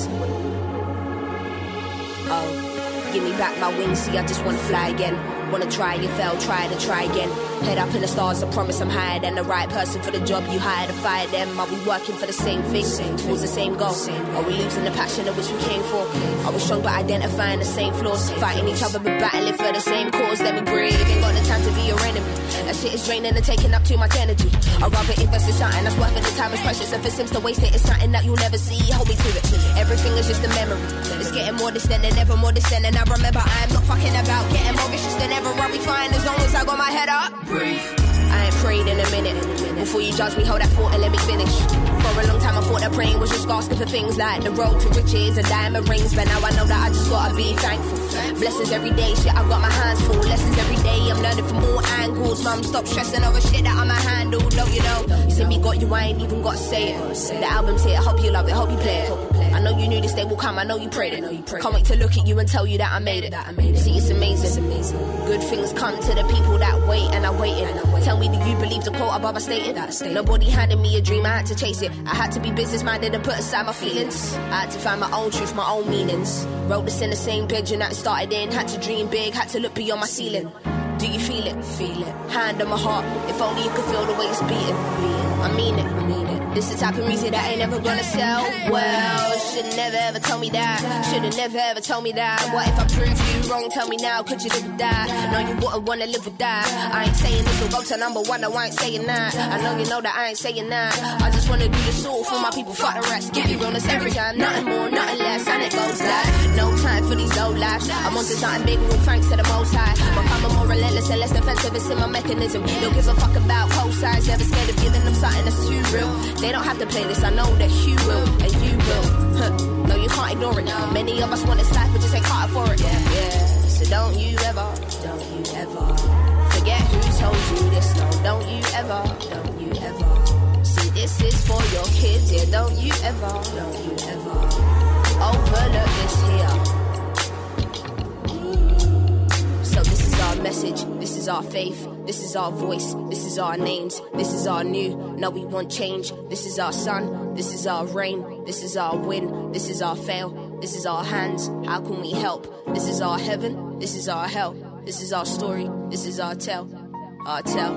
Oh, give me back my wings, see I just wanna fly again. Wanna try, you fail, try to try again. Head up in the stars, I promise I'm higher than the right person for the job you hired to fire them. Are we working for the same thing, towards the same goal? Are we losing the passion of which we came for? Are we strong but identifying the same flaws? Fighting each other but battling for the same cause. Let me breathe, ain't got the time to be your enemy. That shit is draining and taking up too much energy. I'd rather invest in something that's worth it, the time is precious. If it seems to waste it, it's something that you'll never see. Hold me to it, everything is just a memory. It's getting more distant and ever more distant. And I remember I'm not fucking about getting more vicious than ever. I'll be fine as long as I got my head up. Breathe. I ain't prayed in a minute. Before you judge me, hold that thought and let me finish. For a long time I thought that praying was just asking for things like the road to riches and diamond rings. But now I know that I just gotta be thankful. Blessings every day, shit, I got my hands full. Lessons every day, I'm learning from all angles. Mum, stop stressing over shit that I'ma handle. Don't you know? You see me got you, I ain't even gotta say it. The album's here, I hope you love it, hope you play it. I know you knew this day will come, I know you prayed it. Can't wait to look at you and tell you that I made it. See, it's amazing. Good things come to the people that wait, and I'm waiting. Tell me, do you believe the quote above I stated? Nobody handed me a dream, I had to chase it. I had to be business-minded and put aside my feelings. I had to find my own truth, my own meanings. Wrote this in the same bedroom that it started in. Had to dream big, had to look beyond my ceiling. Do you feel it? Feel it. Hand on my heart, if only you could feel the way it's beating. I mean it. This the type of music that ain't never gonna sell. Well, should've never ever told me that. Should've never ever told me that. What if I prove you wrong? Tell me now, could you live with that? No, you wouldn't wanna live with that. I ain't saying this will go to number one, no, I ain't saying that. I know you know that I ain't saying that. I just wanna do this all for my people, fuck the rest. Give me realness every time, nothing more, nothing less. And it goes like, no time for these old lives. I'm on to something big, all thanks to the most high. Becoming more relentless and less defensive, it's in my mechanism. Don't give a fuck about cold sides, never scared of giving them something that's too real. They don't have to play this, I know that you will, and you will. No, you can't ignore it. Many of us want this life, but just ain't caught for it. Yeah. So don't you ever forget who told you this. No, don't you ever. See, this is for your kids, yeah. Don't you ever overlook this here. So this is our message, this is our faith, this is our voice, this is our names, this is our new. No, we want change. This is our sun, this is our rain, this is our win, this is our fail, this is our hands. How can we help? This is our heaven, this is our hell, this is our story, this is our tell, our tell.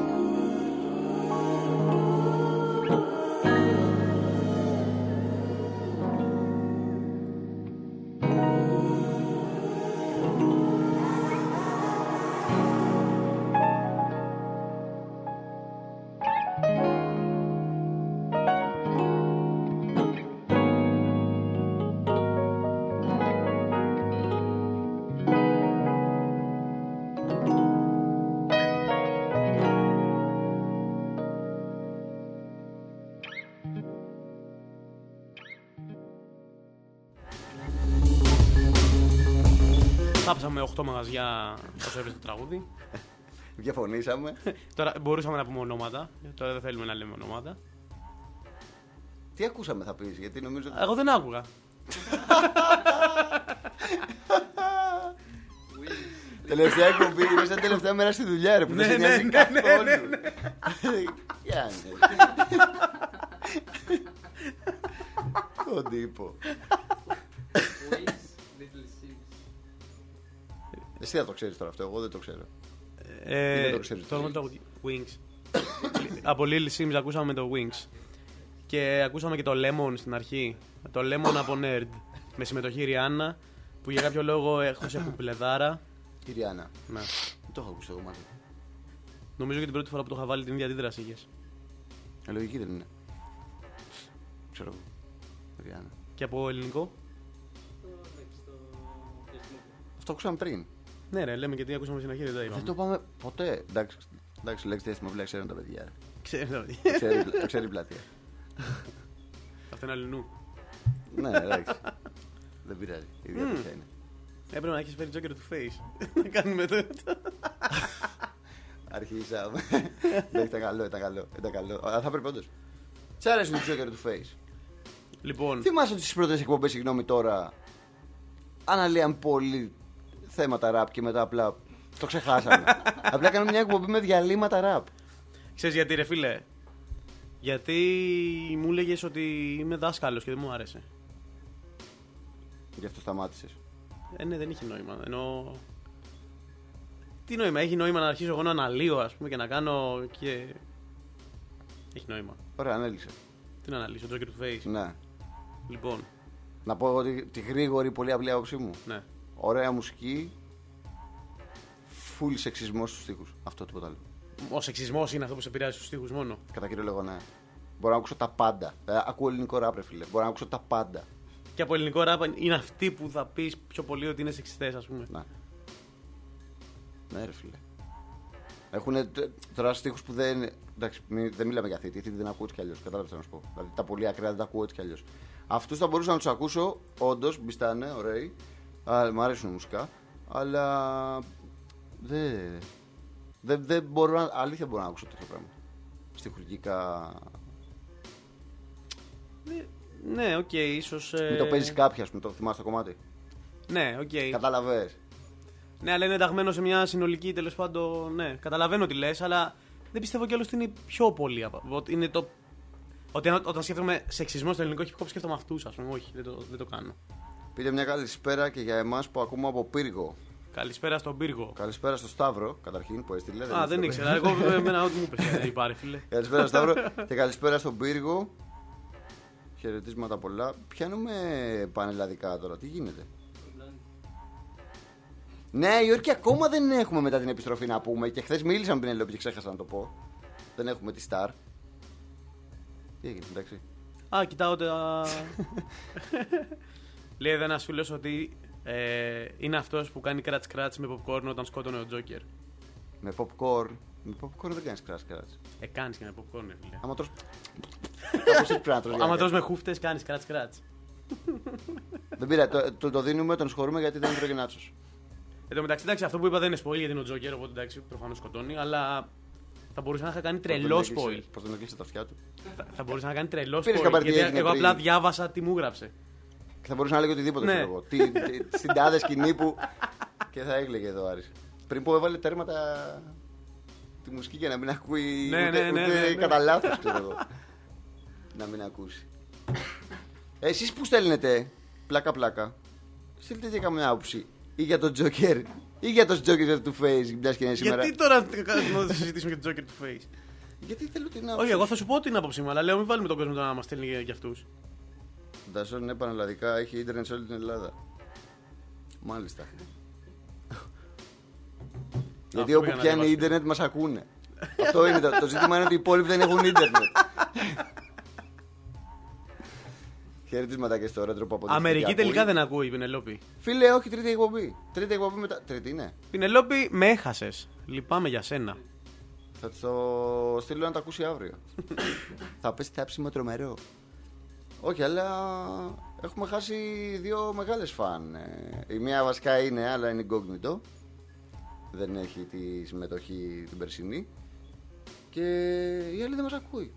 Θάψαμε 8 μαγαζιά όσο έβρισε το τραγούδι. Διαφωνήσαμε. Τώρα μπορούσαμε να πούμε ονόματα. Τώρα δεν θέλουμε να λέμε ονόματα. Τι ακούσαμε θα πεις, γιατί νομίζω ότι... Εγώ δεν άκουγα. Τελευταία εκπομπή, είναι σαν τελευταία μέρα στη δουλειά ρε που δεν σε νοιάζει καθόλου. Τον τύπο. Εσύ θα το ξέρεις τώρα αυτό, εγώ δεν το ξέρω. Δεν το ξέρεις. Το Wings. Από Lil Sims ακούσαμε το Wings. Και ακούσαμε και το Lemon στην αρχή. Το Lemon από Nerd. Με συμμετοχή Ριάννα, που για κάποιο λόγο έχω σε κουμπλεδάρα. Η Ριάννα. Ναι. Δεν το έχω ακούσει εγώ μάλλον. Νομίζω και την πρώτη φορά που το είχα βάλει την ίδια αντίδραση είχες. Λογική δεν είναι. Ξέρω εγώ. Ριάννα. Και από ελληνικό. Αυτό ακούσαμε πριν. Ναι, ρε, λέμε και τι ακούσαμε στην αρχή, δεν τα είπαμε. Δεν το πάμε ποτέ. Εντάξει, λέξη διάστημα βλέπει, ξέρουν τα παιδιά. Το ξέρει η πλατεία. Αυτό είναι αλληνού. Ναι, εντάξει. Δεν πειράζει. Η ίδια τέτοια είναι. Έπρεπε να έχεις φέρει Joker του Face. Να κάνουμε το. Αρχίσαμε. Ήταν καλό. Αλλά θα πρέπει όντως. Τσ' άρεσε το Joker του Face. Λοιπόν. Θυμάσαι ότι στις πρώτες εκπομπές, συγγνώμη τώρα, αναλύαν πολύ θέματα ραπ και μετά απλά το ξεχάσαμε. Απλά κάναμε μια εκπομπή με διαλύματα ραπ. Ξέρεις γιατί, ρε φίλε? Γιατί μου έλεγες ότι είμαι δάσκαλος και δεν μου άρεσε. Γι' αυτό σταμάτησες. Ναι, δεν είχε νόημα. Ενώ... Τι νόημα, έχει νόημα να αρχίσω εγώ να αναλύω, ας πούμε, και να κάνω και... Έχει νόημα. Ωραία, ανέλησε. Τι να αναλύσω, Joker του Face. Ναι. Λοιπόν, Να πω εγώ τη γρήγορη, πολύ απλή άποψή μου. ναι. Ωραία μουσική. Φουλ σεξισμό στους στίχους. Αυτό, τίποτα άλλο. Ο σεξισμός είναι αυτό που σε επηρεάζει στους στίχους μόνο. Κατά κύριο λόγο, ναι. Μπορώ να ακούσω τα πάντα. Ακούω ελληνικό ράπ, ρε φίλε. Μπορώ να ακούσω τα πάντα. Και από ελληνικό ράπ είναι αυτοί που θα πεις πιο πολύ ότι είναι σεξιστές, ας πούμε. Να. Ναι, ρε φίλε. Έχουν τώρα στίχους που δεν. Εντάξει, δεν μιλάμε για θήτη. Θήτη δεν ακούω έτσι κι αλλιώς. Κατάλαβες να σου πω. Δηλαδή τα πολύ ακραία δεν τα ακούω έτσι κι αλλιώς. Αυτούς θα μπορούσα να τους ακούσω, όντως, μπιστάνε, ωραίοι. Μ' αρέσουν μουσικά. Αλλά. Δεν μπορώ να. Αλήθεια μπορώ να ακούσω τέτοιο πράγμα. Στιχουργικά. Ναι, οκ, ίσως. Μην το παίζει κάποια, ας πούμε, το θυμάσαι το κομμάτι. Ναι, οκ. Κατάλαβες. Ναι, αλλά είναι ενταγμένο σε μια συνολική, τέλος πάντων. Ναι, καταλαβαίνω τι λες, αλλά δεν πιστεύω κιόλας ότι είναι πιο πολύ. Ότι είναι το. Ότι όταν σκέφτομαι σεξισμό στο ελληνικό hip hop, σκέφτομαι αυτούς, ας πούμε. Όχι, δεν το κάνω. Πείτε μια καλησπέρα και για εμάς που ακούμε από Πύργο. Καλησπέρα στον Πύργο. Καλησπέρα στο Σταύρο, καταρχήν που έστειλε. Α, δεν ήξερα. Εγώ εμένα ό,τι μου είπε δεν υπάρχει, φίλε. Καλησπέρα στο Σταύρο και καλησπέρα στον Πύργο. Χαιρετίσματα πολλά. Πιάνουμε πανελλαδικά τώρα, τι γίνεται. Ναι, Γιώργη, ακόμα δεν έχουμε μετά την επιστροφή να πούμε. Και χθες μίλησα με την Πενελόπη και ξέχασα να το πω. Δεν έχουμε τη Star. Τι έγινε, εντάξει. Α, κοιτάω τα. Λέει εδώ ένας φίλος ότι είναι αυτός που κάνει κράτς-κράτς με popcorn όταν σκότωνε ο Τζόκερ. Με popcorn. Με popcorn δεν κάνεις κράτς. Κάνεις και με popcorn, φίλε. Άμα τρως. Κάπως έτσι πρέπει να τρως. Άμα τρως με χούφτες, κάνεις κράτς-κράτς. Δεν πειράζει, το δίνουμε, τον συγχωρούμε γιατί δεν τρώγε νάτσος. Εν τω μεταξύ, εντάξει, αυτό που είπα δεν είναι spoil γιατί είναι ο Τζόκερ, οπότε εντάξει, προφανώς σκοτώνει, αλλά θα μπορούσε να είχα κάνει τρελό spoil. Πώς τον έκλεισε τα αυτιά του. Θα μπορούσε να κάνει τρελό Πήρες spoil. καμπάρι τι Γιατί έγινε εγώ πριν. απλά διάβασα τι μου γράψε. Και θα μπορούσε να λέγει οτιδήποτε, Ναι. ξέρω εγώ. Στην τάδε σκηνή που. Και θα έκλαιγε εδώ Άρης. Πριν που έβαλε τέρματα τη μουσική για να μην ακούει Ναι, ούτε ναι. κατά λάθος, ξέρω εγώ. Να μην ακούσει. Εσείς που στέλνετε πλάκα-πλάκα, στείλτε και καμιά άποψη ή για τον Τζόκερ ή για τον Τζόκερ του Face, μιας και είναι σήμερα. Γιατί τώρα να συζητήσουμε για τον Τζόκερ του Face. Γιατί θέλω την άποψη. Όχι, εγώ θα σου πω την άποψή μου, αλλά λέω μην βάλουμε τον κόσμο τώρα να μας στέλνει για αυτούς. Ντασόν είναι πανελλαδικά, έχει ίντερνετ σε όλη την Ελλάδα. Μάλιστα. Γιατί όπου πήγα να πιάνει διαβάσω. ίντερνετ μας ακούνε. Αυτό είναι το ζήτημα, είναι ότι οι υπόλοιποι δεν έχουν ίντερνετ. Χαιρετίσματα και στο ρέτρο που αποδείχθηκε. Αμερική ακούει. τελικά δεν ακούει η Πινελόπη. Φίλε, όχι, τρίτη εκπομπή. Τρίτη εκπομπή μετά. Τρίτη είναι. Πινελόπη, με έχασες. Λυπάμαι για σένα. Θα της το στείλω να το ακούσει αύριο. Θα πέσει θάψιμο τρομερό. Όχι, αλλά έχουμε χάσει δύο μεγάλες φαν. Η μία βασικά είναι, αλλά είναι incognito. Δεν έχει τη συμμετοχή την περσινή. Και η άλλη δεν μας ακούει.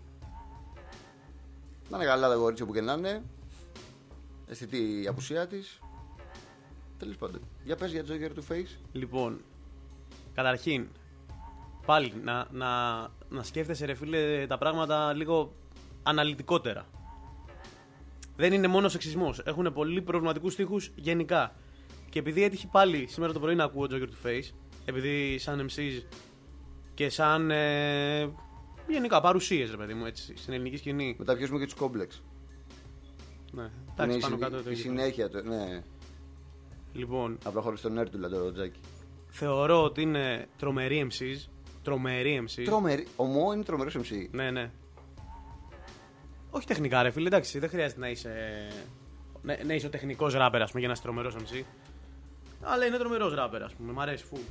Να είναι καλά τα κορίτσια που και να είναι. Αισθητή η απουσία της. Τέλος πάντων. Για πες για Joker του Face. Λοιπόν, καταρχήν, πάλι να σκέφτεσαι ρε φίλε τα πράγματα λίγο αναλυτικότερα. Δεν είναι μόνο σεξισμός. Έχουν πολύ προβληματικούς στίχους γενικά. Και επειδή έτυχε πάλι σήμερα το πρωί να ακούω Joker του Face, επειδή σαν MCs και σαν γενικά παρουσίες ρε παιδί μου έτσι, στην ελληνική σκηνή. Μετά πιέσουμε και τους κόμπλεξ. Ναι, εντάξει, πάνω κάτω το η ίδιο. συνέχεια του. Ναι. Λοιπόν, Απλά χωρίς τον Έρτουλα το Τζάκι. θεωρώ ότι είναι τρομεροί MCs. Τρομεροί MCs. Ο Μω είναι τρομερός MC. Ναι, ναι. Όχι τεχνικά, ρε φίλε, εντάξει, δεν χρειάζεται να είσαι. Να είσαι ο τεχνικός ράπερ, ας πούμε, για να είσαι τρομερός MC. Αλλά είναι τρομερός ράπερ, ας πούμε, μ' αρέσει φου.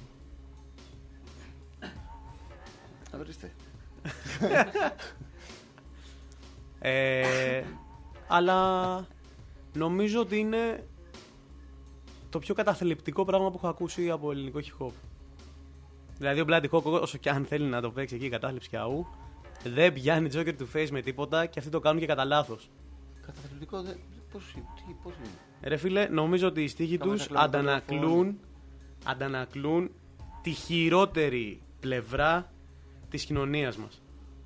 Ορίστε. Αλλά νομίζω ότι είναι το πιο καταθλιπτικό πράγμα που έχω ακούσει από ελληνικό hip hop. Δηλαδή ο Bloody Hawk, όσο και αν θέλει να το παίξει εκεί η κατάθλιψη και αού, δεν πιάνει Joker του Face με τίποτα και αυτοί το κάνουν και κατά λάθος. Καταθλιπτικό δεν. Πώς είναι. Ρε φίλε, νομίζω ότι οι στίχοι Κάμε τους τα κλαματολόγια. αντανακλούν τη χειρότερη πλευρά της κοινωνίας μας.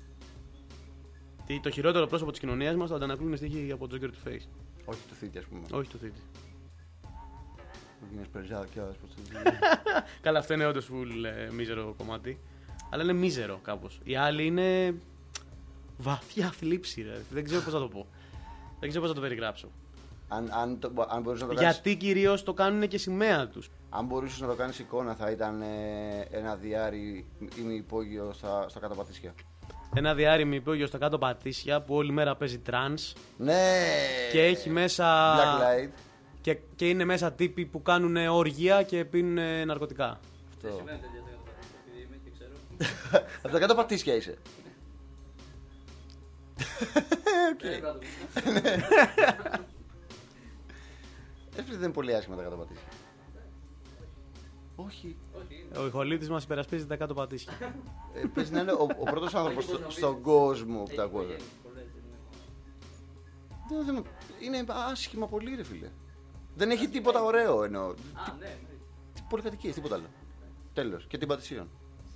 Το χειρότερο πρόσωπο της κοινωνίας μας το αντανακλούν οι στίχοι από τον Joker του Face. Όχι το θήτη, ας πούμε. Όχι το θήτη. Ο Γίνες Περζάκιας, πώς το λέει. Καλά, αυτό είναι όντως μίζερο κομμάτι. Αλλά είναι μίζερο κάπως. Οι άλλοι είναι βαθιά θλίψη, ρε. Δεν ξέρω πώς να το πω. Δεν ξέρω πώς να το περιγράψω. Αν μπορείς να το κάνεις, Γιατί κυρίως το κάνουν και σημαία τους. αν μπορούσες να το κάνεις εικόνα, θα ήταν ένα διάρρη ημιυπόγειο στα κάτω πατήσια. Ένα διάρρη υπόγειο στα κάτω πατήσια που όλη μέρα παίζει τρανς Ναι! και έχει μέσα. Blacklight. Και είναι μέσα τύποι που κάνουν όργια και πίνουν ναρκωτικά. Αυτό. Από τα κάτω πατήσια είσαι. Έπρεπε δεν είναι πολύ άσχημα τα κάτω πατήσια. Όχι. Ο ηχολήπτης μας υπερασπίζει τα κάτω πατήσια. Πες να είναι ο πρώτος άνθρωπος στον κόσμο που τα ακούω. Είναι άσχημα πολύ, ρε φίλε. Δεν έχει τίποτα ωραίο εννοώ. Πολυκατοικίες, τίποτα άλλο. Τέλος. Και την Πατησίων.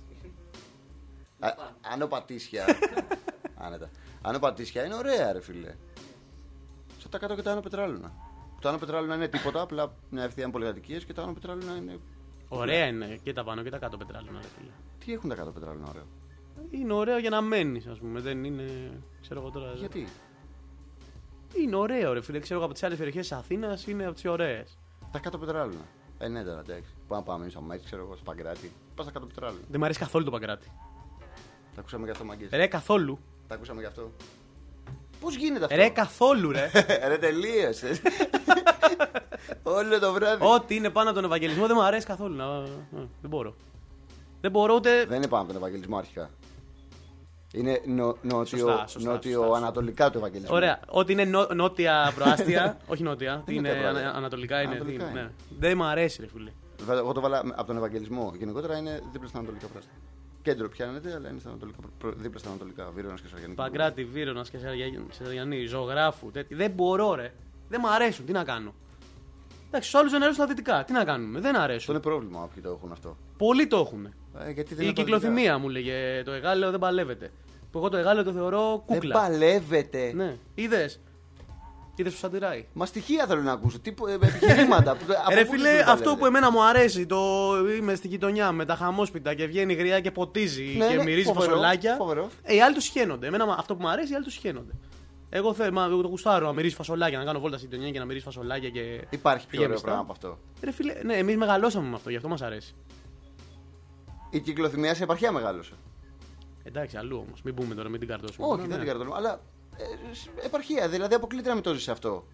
Άνω Πατήσια. Άνετα. Άνω Πατήσια είναι ωραία, ρε φίλε. Σαν τα κάτω και τα Άνω Πετράλωνα. Το Άνω Πετράλωνα είναι τίποτα, απλά μια ευθεία πολυκατοικίες και τα Άνω Πετράλωνα είναι. Ωραία είναι και τα πάνω και τα κάτω πετράλαινα, ρε φίλε. Τι έχουν τα κάτω Πετράλωνα ωραίο. Είναι ωραίο για να μένεις, ας πούμε. Δεν είναι. Ξέρω εγώ τώρα. Γιατί. Είναι ωραίο, ρε φίλε. Ξέρω εγώ από τις άλλες περιοχές της Αθήνας είναι από τις ωραίες. Τα κάτω Πετράλωνα. Ναι, τώρα εντάξει. Πού να πάμε εμείς αμέσως, ξέρω εγώ, στο Παγκράτη. Πας στα κάτω Πετράλωνα. Δεν μου αρέσει καθόλου το Παγκράτη. Τα ακούσαμε γι' αυτό, μαγκές. Ρε, καθόλου. Τα ακούσαμε γι' αυτό. Πώς γίνεται αυτό. Ρε, καθόλου, ρε. Ρε, τελείωσες. Όλο το βράδυ. Ό,τι είναι πάνω από τον Ευαγγελισμό δεν μου αρέσει καθόλου. Δεν μπορώ. Δεν μπορώ ούτε. Δεν είναι πάνω από τον Ευαγγελισμό αρχικά. Είναι Σωστά. νότιο-ανατολικά του Ευαγγελισμού. Ωραία. Ό,τι είναι νότια προάστια. Όχι νότια. Τι είναι νότια προάστια. ανατολικά είναι. Ανατολικά είναι. Ναι. Δεν μου αρέσει, ρε φίλε. Βέβαια, εγώ το βάλα από τον Ευαγγελισμό. Γενικότερα είναι δίπλα στα ανατολικά προάστια. Κέντρο πιάνεται, αλλά είναι στα δίπλα στα ανατολικά. Βύρονας και Σαριανή. Παγκράτη, Βύρονας και Σαριανή, Ζωγράφου. Δεν μπορώ, ρε. Δεν μου αρέσουν. Τι να κάνω. Εντάξει, στου άλλου δεν αρέσουν τα δυτικά. Τι να κάνουμε. Δεν αρέσουν. Αυτό είναι πρόβλημα όποιοι το έχουν αυτό. Πολλοί το έχουν. Γιατί δεν Η είναι τα κυκλοθυμία μου λέγε το εγάλεο δεν παλεύεται. Που εγώ το εγάλεο το θεωρώ δυτικά. κούκλα. Δεν παλεύεται. Ναι. Είδες που σαντιράει. Μα στοιχεία θέλω να ακούσω. Επιχειρήματα. Ρε φίλε, αυτό που εμένα μου αρέσει, το είμαι στη γειτονιά με τα χαμόσπιτα και βγαίνει γριά και ποτίζει και μυρίζει φοβερό, φασολάκια. φοβερό. Οι άλλοι του συχαίνονται. Εμένα αυτό που μου αρέσει, οι άλλοι του συχαίνονται. Εγώ θέλω το γουστάρω να μυρίζει φασολάκια, να κάνω βόλτα στη γειτονιά και να μυρίζει φασολάκια και. Υπάρχει πιο ωραίο γεμιστά. πράγμα από αυτό. Ρε φίλε, ναι, εμείς μεγαλώσαμε με αυτό, γι' αυτό μας αρέσει. Η κυκλοθυμία σε επαρχία μεγάλωσε. Εντάξει, αλλού όμως. Μην πούμε τώρα, μην την καρτώσουμε. Όχι, Ναι, δεν ναι. την κρατώνω. Αλλά επαρχία, δηλαδή αποκλείται να μην το ζεις αυτό.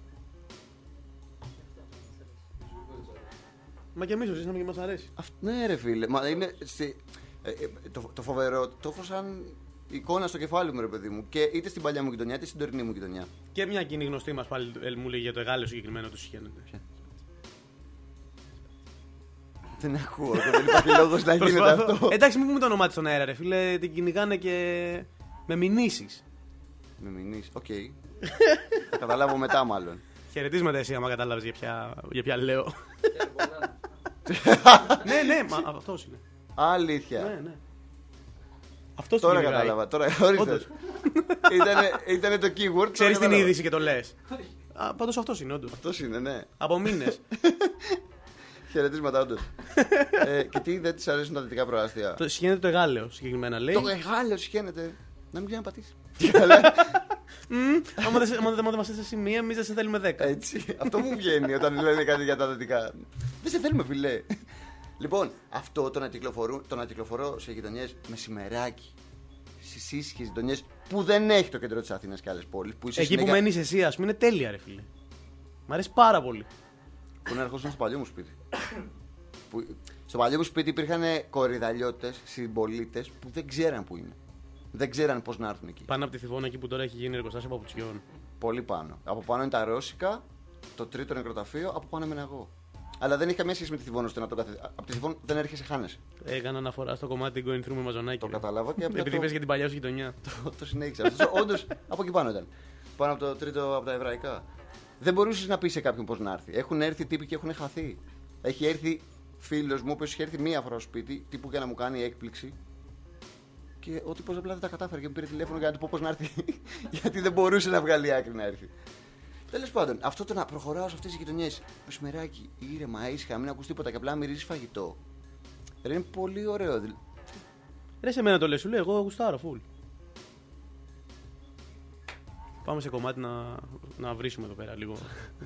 Μα και εμείς το ζήσαμε και μας αρέσει. Ναι, ρε φίλε. Μα είναι. Το φοβερό το έχω σαν εικόνα στο κεφάλι μου, ρε παιδί μου. Και είτε στην παλιά μου γειτονιά, είτε στην τωρινή μου γειτονιά. Και μια κοινή γνωστή μας πάλι μου λέει για το εγάλεο συγκεκριμένο του συχαίνεται. Δεν ακούω. Δεν υπάρχει λόγος να γίνεται αυτό. Εντάξει, μην πούμε το όνομά της στον αέρα, ρε φίλε. Την κυνηγάνε και με μηνύσεις. Με μηνύσεις. Οκ. Θα καταλάβω μετά, μάλλον. Χαιρετίσματα εσύ, άμα κατάλαβες για ποια λέω. Ναι, μα αυτός είναι. Αλήθεια. Ναι. Αυτός Τώρα την κυνηγάει. κατάλαβα. Τώρα ορίστε. Όντως. Ήτανε το keyword. Ξέρεις την είδηση και το λες. Πάντως αυτός είναι, όντως. Αυτό είναι, ναι. Από μήνες. Χαιρετίσματα, όντως. Και τι δεν της αρέσουν τα δυτικά προάστια. Συχαίνεται το εγάλεο συγκεκριμένα, λέει. Το εγάλεο συχαίνεται. Να μην ξαναπατήσει. Άμα δεν μας έστειλε σημεία, εμείς δεν σε θέλουμε 10. Έτσι. Αυτό μου βγαίνει όταν λένε κάτι για τα δυτικά. Δεν σε θέλουμε, φιλέ. Λοιπόν, αυτό το να κυκλοφορώ σε γειτονιές μεσημεράκι, στις ήσυχες γειτονιές που δεν έχει το κέντρο της Αθήνας και άλλες πόλεις. Εκεί που μένεις εσύ, ας πούμε, είναι τέλεια, ρε φίλε. Μ' αρέσει πάρα πολύ. Που να ερχόσουν στο παλιό μου σπίτι. Στο παλιό μου σπίτι υπήρχαν κορυδαλιώτες, συμπολίτες που δεν ξέραν που είναι. Δεν ξέραν πώς να έρθουν εκεί. Πάνω από τη Θηβώνα, εκεί που τώρα έχει γίνει εργοστάσιο παπουτσιών. Πολύ πάνω. Από πάνω είναι τα ρώσικα, το τρίτο νεκροταφείο, από πάνω έμενα εγώ. Αλλά δεν έχει καμία σχέση με τη Θηβώνα ώστε να το καθίσει. Από τη Θηβώνα δεν έρχεσαι, χάνεσαι. Έκανα αναφορά στο κομμάτι Going Through με μαζονάκι. Το κατάλαβα και απλά Επειδή πες για την παλιά σου γειτονιά. το συνέχισα. Όντως από εκεί πάνω ήταν. Πάνω από το τρίτο από τα εβραϊκά. Δεν μπορούσες να πεις σε κάποιον πώς να έρθει. Έχουν έρθει τύποι και έχουν χαθεί. Έχει έρθει φίλος μου, που έχει έρθει μία φορά στο σπίτι, τύπου για να μου κάνει έκπληξη. Και ο τύπος απλά δεν τα κατάφερε και μου πήρε τηλέφωνο για να του πω πώς να έρθει. Γιατί δεν μπορούσε να βγάλει άκρη να έρθει. Τέλος πάντων, αυτό το να προχωράω σε αυτές τις γειτονιές, μεσημεράκι, ήρεμα, ήσυχα, μην ακούς τίποτα και απλά μυρίζεις φαγητό. Είναι πολύ ωραίο. Ρε σε μένα το λες, σου λέει, εγώ γουστάρω φουλ. Πάμε σε κομμάτι να βρίσουμε εδώ πέρα λίγο.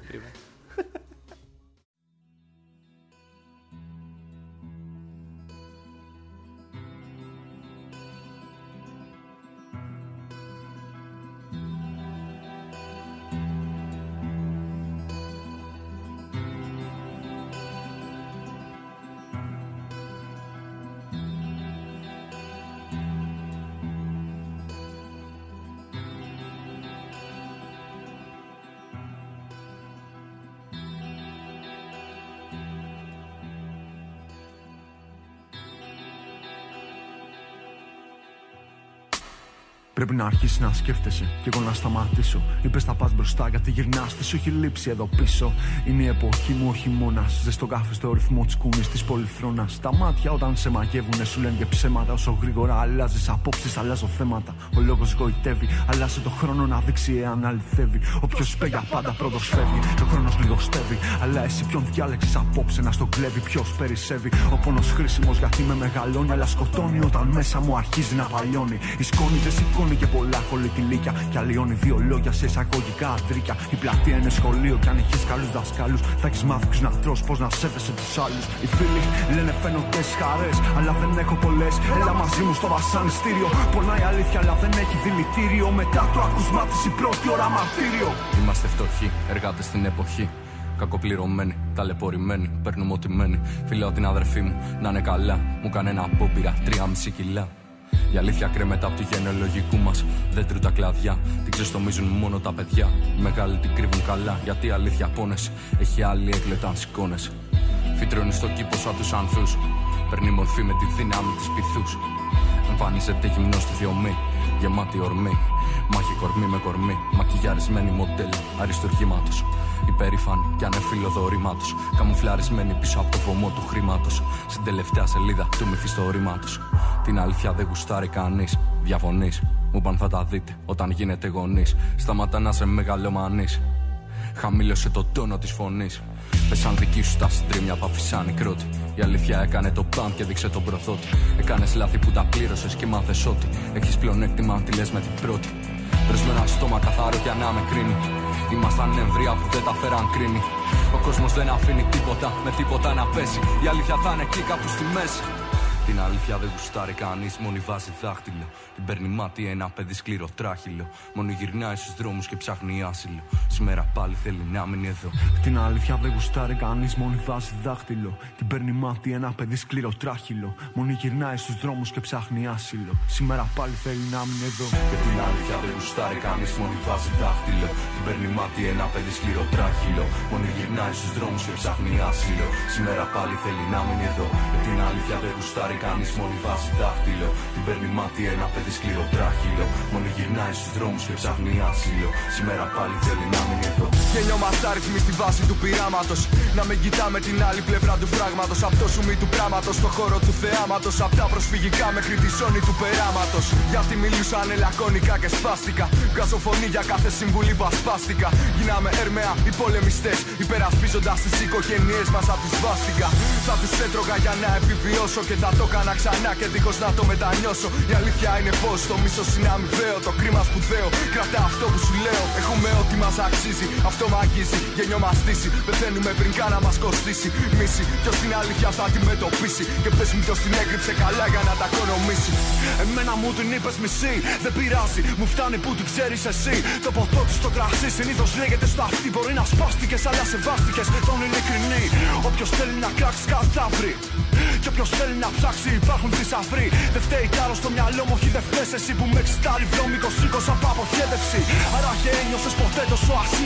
Πρέπει να αρχίσει να σκέφτεσαι κι εγώ να σταματήσω. Είπες θα πας μπροστά γιατί γυρνάς, τι σου έχει λείψει εδώ πίσω. Είναι η εποχή μου ο χειμώνας. Ζες στο κάφι στο ρυθμό της κούνης της πολυθρόνας. Τα μάτια όταν σε μαγεύουνε σου λένε και ψέματα. Όσο γρήγορα αλλάζεις απόψεις, αλλάζω θέματα. Ο λόγος γοητεύει, αλλάζει το χρόνο να δείξει εάν αληθεύει. Όποιος είπε για πάντα πρώτος φεύγει. Το χρόνος λιγοστεύει. Αλλά εσύ ποιον διάλεξες απόψε να στον κλέβει, ποιος περισσεύει. Ο πόνος χρήσιμος γιατί με μεγαλώνει, αλλά σκοτώνει όταν μέσα μου αρχίζει να παλιώνει. Η σκόνη δεν σηκώνει και πολλά κολλητηλίκια. Κι αλλοιώνει δύο λόγια σε εισαγωγικά αντρίκια. Η πλατεία είναι σχολείο κι αν έχεις καλούς δασκάλους, θα έχεις μάθει ποιους να τρως, πώς να σέβεσαι τους άλλους. Οι φίλοι λένε φαίνονται χαρές, αλλά δεν έχω πολλές. Έλα μαζί μου στο βασανιστήριο. Πονάει αλήθεια, αλλά δεν έχει δηλητήριο. Μετά το ακούσμα της η πρώτη ώρα μαρτύριο. Είμαστε φτωχοί, εργάτες στην εποχή. Κακοπληρωμένοι, ταλαιπωρημένοι, παίρνουμε ό,τι μένει. Φιλάω την αδερφή μου να είναι καλά. Μου κάνει ένα απόπειρα 3,5 κιλά. Η αλήθεια κρέμεται από του γενεολογικού μας. Δεν τρούν τα κλαδιά, την ξεστομίζουν μόνο τα παιδιά. Οι μεγάλοι την κρύβουν καλά, γιατί η αλήθεια πόνες. Έχει άλλη έκλετα αν σηκώνες. Φυτρώνει στο κήπο σαν τους ανθούς. Παίρνει μορφή με τη δύναμη της πυθούς. Εμφανίζεται γυμνό στη διομή, γεμάτη ορμή. Μάχη κορμί με κορμί, μακιγιαρισμένη μοντέλο αριστουργήματος. Υπερήφανη κι ανεφίλο δωρήματος. Καμουφλαρισμένη πίσω από το βωμό του χρήματος. Στην τελευταία σελίδα του μυθιστορήματος. Την αλήθεια δεν γουστάρει κανείς. Διαφωνείς, μου είπαν θα τα δείτε όταν γίνετε γονείς. Σταματά να σε μεγαλομανείς. Χαμήλωσε το τόνο της φωνής. Πέσαν δική σου τα συντρίμια που αφήσαν οι κρότοι. Η αλήθεια έκανε το παν και δείξε τον προδότη. Έκανες λάθη που τα πλήρωσες και μάθες ότι έχεις πλεονέκτημα αν τη λες με την πρώτη. Βρες με ένα στόμα καθαρό για να με κρίνει. Ήμασταν εμβρία που δεν τα φέραν κρίνη. Ο κόσμος δεν αφήνει τίποτα με τίποτα να πέσει. Η αλήθεια θα είναι εκεί κάπου στη μέση. Την αλήθεια δεν γουστάρει κανείς, μόνη βάζει δάχτυλο. Την παίρνει μάτι ένα παιδί σκληρό τράχυλο. Μόνο γυρνάει στους δρόμους και ψάχνει άσυλο. Σήμερα πάλι θέλει να μείνει εδώ. Την αλήθεια δεν γουστάρει κανείς, μόνη βάζει δάχτυλο. Την παίρνει μάτι ένα παιδί σκληρό τράχυλο. Μόνο γυρνάει στους δρόμους και ψάχνει άσυλο. Σήμερα πάλι θέλει να μείνει εδώ. Και την αλήθεια δεν γουστάρει κανείς, μόνη βάζει δάχτυλο. Την παίρνει μάτι ένα παιδί σκληρό τράχυλο. Μόνο γυρνάει στους δρόμους και ψάχνει άσυλο. Σήμερα πάλι θέλει να μείνει εδώ. Και την αλήθεια δεν γουστάρει κανείς, μόνη βάζει δάχτυλο. Την παίρνει μάτι ένα παιδί σκληρό τράχυλο. Μόνο γυρνάει στους δρόμους και ψάχνει άσυλο. Σήμερα πάλι θέλει να μείνει εδώ. Γέλιο μας άριθμοι στη βάση του πειράματος. Να μην κοιτάμε την άλλη πλευρά του φράγματος. Απ' το σουμί του πράματος, στο χώρο του θεάματος. Απ' τα προσφυγικά μέχρι τη ζώνη του περάματος. Γιατί μιλούσαν λακωνικά και σπάστηκα. Βγάζω φωνή για κάθε συμβουλή που ασπάστηκα. Γίναμε έρμεα οι πολεμιστές, υπερασπίζοντας τις οικογένειές μας απ' τη σβάστηκα. Θα τους έτρωγα για να επιβιώσω και θα το έκανα ξανά και δίχως να το μετανιώσω. Η αλήθεια είναι πως το μίσος είναι αμοιβαίο, το κρίμα σπουδαίο. Κρατά αυτό που σου λέω. Έχουμε ό,τι μας αξίζει, αυτό μ' αγγίζει. Γενιό μας στήσει, πεθαίνουμε πριν καν να μας κοστίσει. Μίση, ποιος την αλήθεια θα αντιμετωπίσει. Και πες μου ποιος την έκρυψε καλά για να τα οικονομήσει. Εμένα μου την είπες μισή, δεν πειράζει, μου φτάνει που την ξέρεις εσύ. Το ποτό της στο κρασί συνήθως λέγεται στο αυτί. Μπορεί να σπάστηκες, αλλά σεβάστηκες τον ειλικρινή. Όποιος θέλει να κράξει κατά βρει. Και όποιος θέλει να ψάξει υπάρχουν θησαυροί. Δεν φταίει κι άλλο στο μυαλό μου, όχι δεν φταίς εσύ που με εξητάρει βρώμικος οίκος από αποχέτευση. Άρα και ένιωσες ποτέ τόσο ασήμαντος.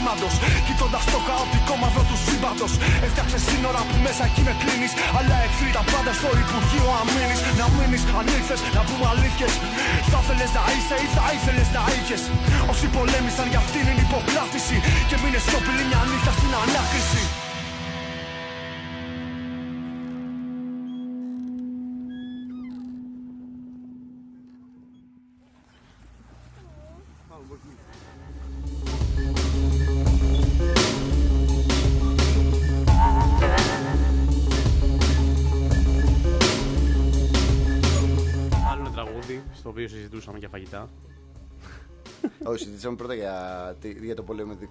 κοιτώντας το χαοτικό μαύρο του σύμπαντος. Έφτιαξε σύνορα που μέσα εκεί με κλείνεις. Αλλά εχθροί τα πάντα στο Υπουργείο Αμήνης. Να μείνεις αν ήρθες να πούμε αλήθειες. Θα ήθελες να είσαι ή θα ήθελες να είχες. Όσοι πολέμησαν για αυτήν είναι υποκράτηση. Και μείνες σιωπηλή μια νύχτα στην ανάκριση. Στο οποίο συζητούσαμε για φαγητά. Όχι, συζητήσαμε πρώτα για το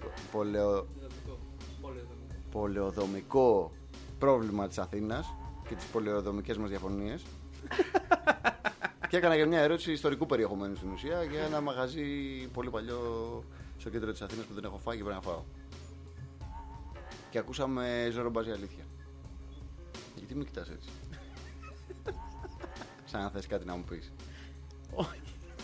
πολεοδομικό πρόβλημα της Αθήνας και τις πολεοδομικές μας διαφωνίες. Και έκανα για μια ερώτηση ιστορικού περιεχομένου στην ουσία για ένα μαγαζί πολύ παλιό στο κέντρο της Αθήνας που δεν έχω φάει και πρέπει να φάω. Και ακούσαμε Ζόρομπαζη αλήθεια. Γιατί με κοιτάς έτσι? Σαν να θες κάτι να μου πεις. Όχι.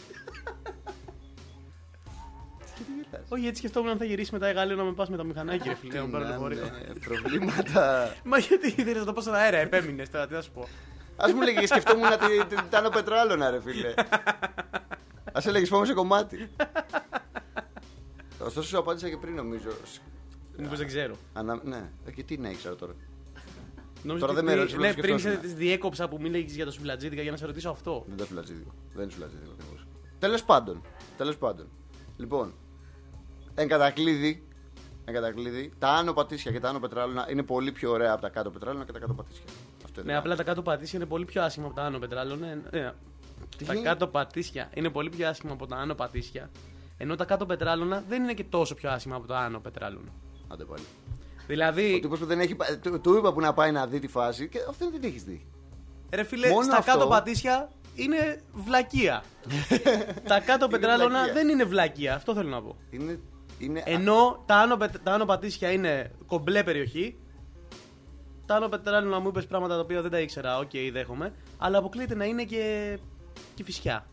Όχι, έτσι σκεφτόμουν αν θα γυρίσει μετά η Γαλλία να με πας με τα μηχανάκια, ρε φίλε. Προβλήματα. Μα γιατί ήθελες να το πας στον αέρα, επέμεινες τώρα, τι να σου πω. Ας μου λέγε, σκεφτόμουν την Άνω Πετράλωνα, ρε φίλε. Ας έλεγες πάμε σε κομμάτι. Ωστόσο σου απάντησα και πριν νομίζω. Μήπως δεν ξέρω. Ναι, και τι να ήξερα τώρα. Τώρα δεν με ρωτήσεις. Ναι, πριν διέκοψα που μίλαγες για το σουβλατζίδικα για να σε ρωτήσω αυτό. Δεν είναι σουβλατζίδικο. Δεν είναι σουβλατζίδικο ακριβώς. Τέλος πάντων. Λοιπόν, εν κατακλείδη, τα Άνω Πατήσια και τα Άνω Πετράλωνα είναι πολύ πιο ωραία από τα Κάτω Πετράλωνα και τα Κάτω Πατήσια. Ναι, απλά τα Κάτω Πατήσια είναι πολύ πιο άσχημα από τα Άνω Πετράλωνα. Τα Κάτω Πατήσια είναι πολύ πιο άσχημα από τα Άνω Πατήσια. Ενώ τα Κάτω Πετράλωνα δεν είναι και τόσο πιο άσχημα από τα Άνω Πετράλωνα. Άντε πάλι. Δηλαδή. Ο τύπος που δεν έχει. Του είπα που να πάει να δει τη φάση και αυτό δεν την έχει δει. Ρε φίλε, μόνο στα αυτό... Κάτω Πατήσια είναι βλακεία. Τα Κάτω Πετράλωνα δεν είναι βλακεία. Αυτό θέλω να πω. Ενώ τα Άνω Πατήσια είναι κομπλέ περιοχή. Τα Άνω Πετράλωνα μου είπες πράγματα τα οποία δεν τα ήξερα. Οκ, δέχομαι. Αλλά αποκλείεται να είναι και Κηφισιά.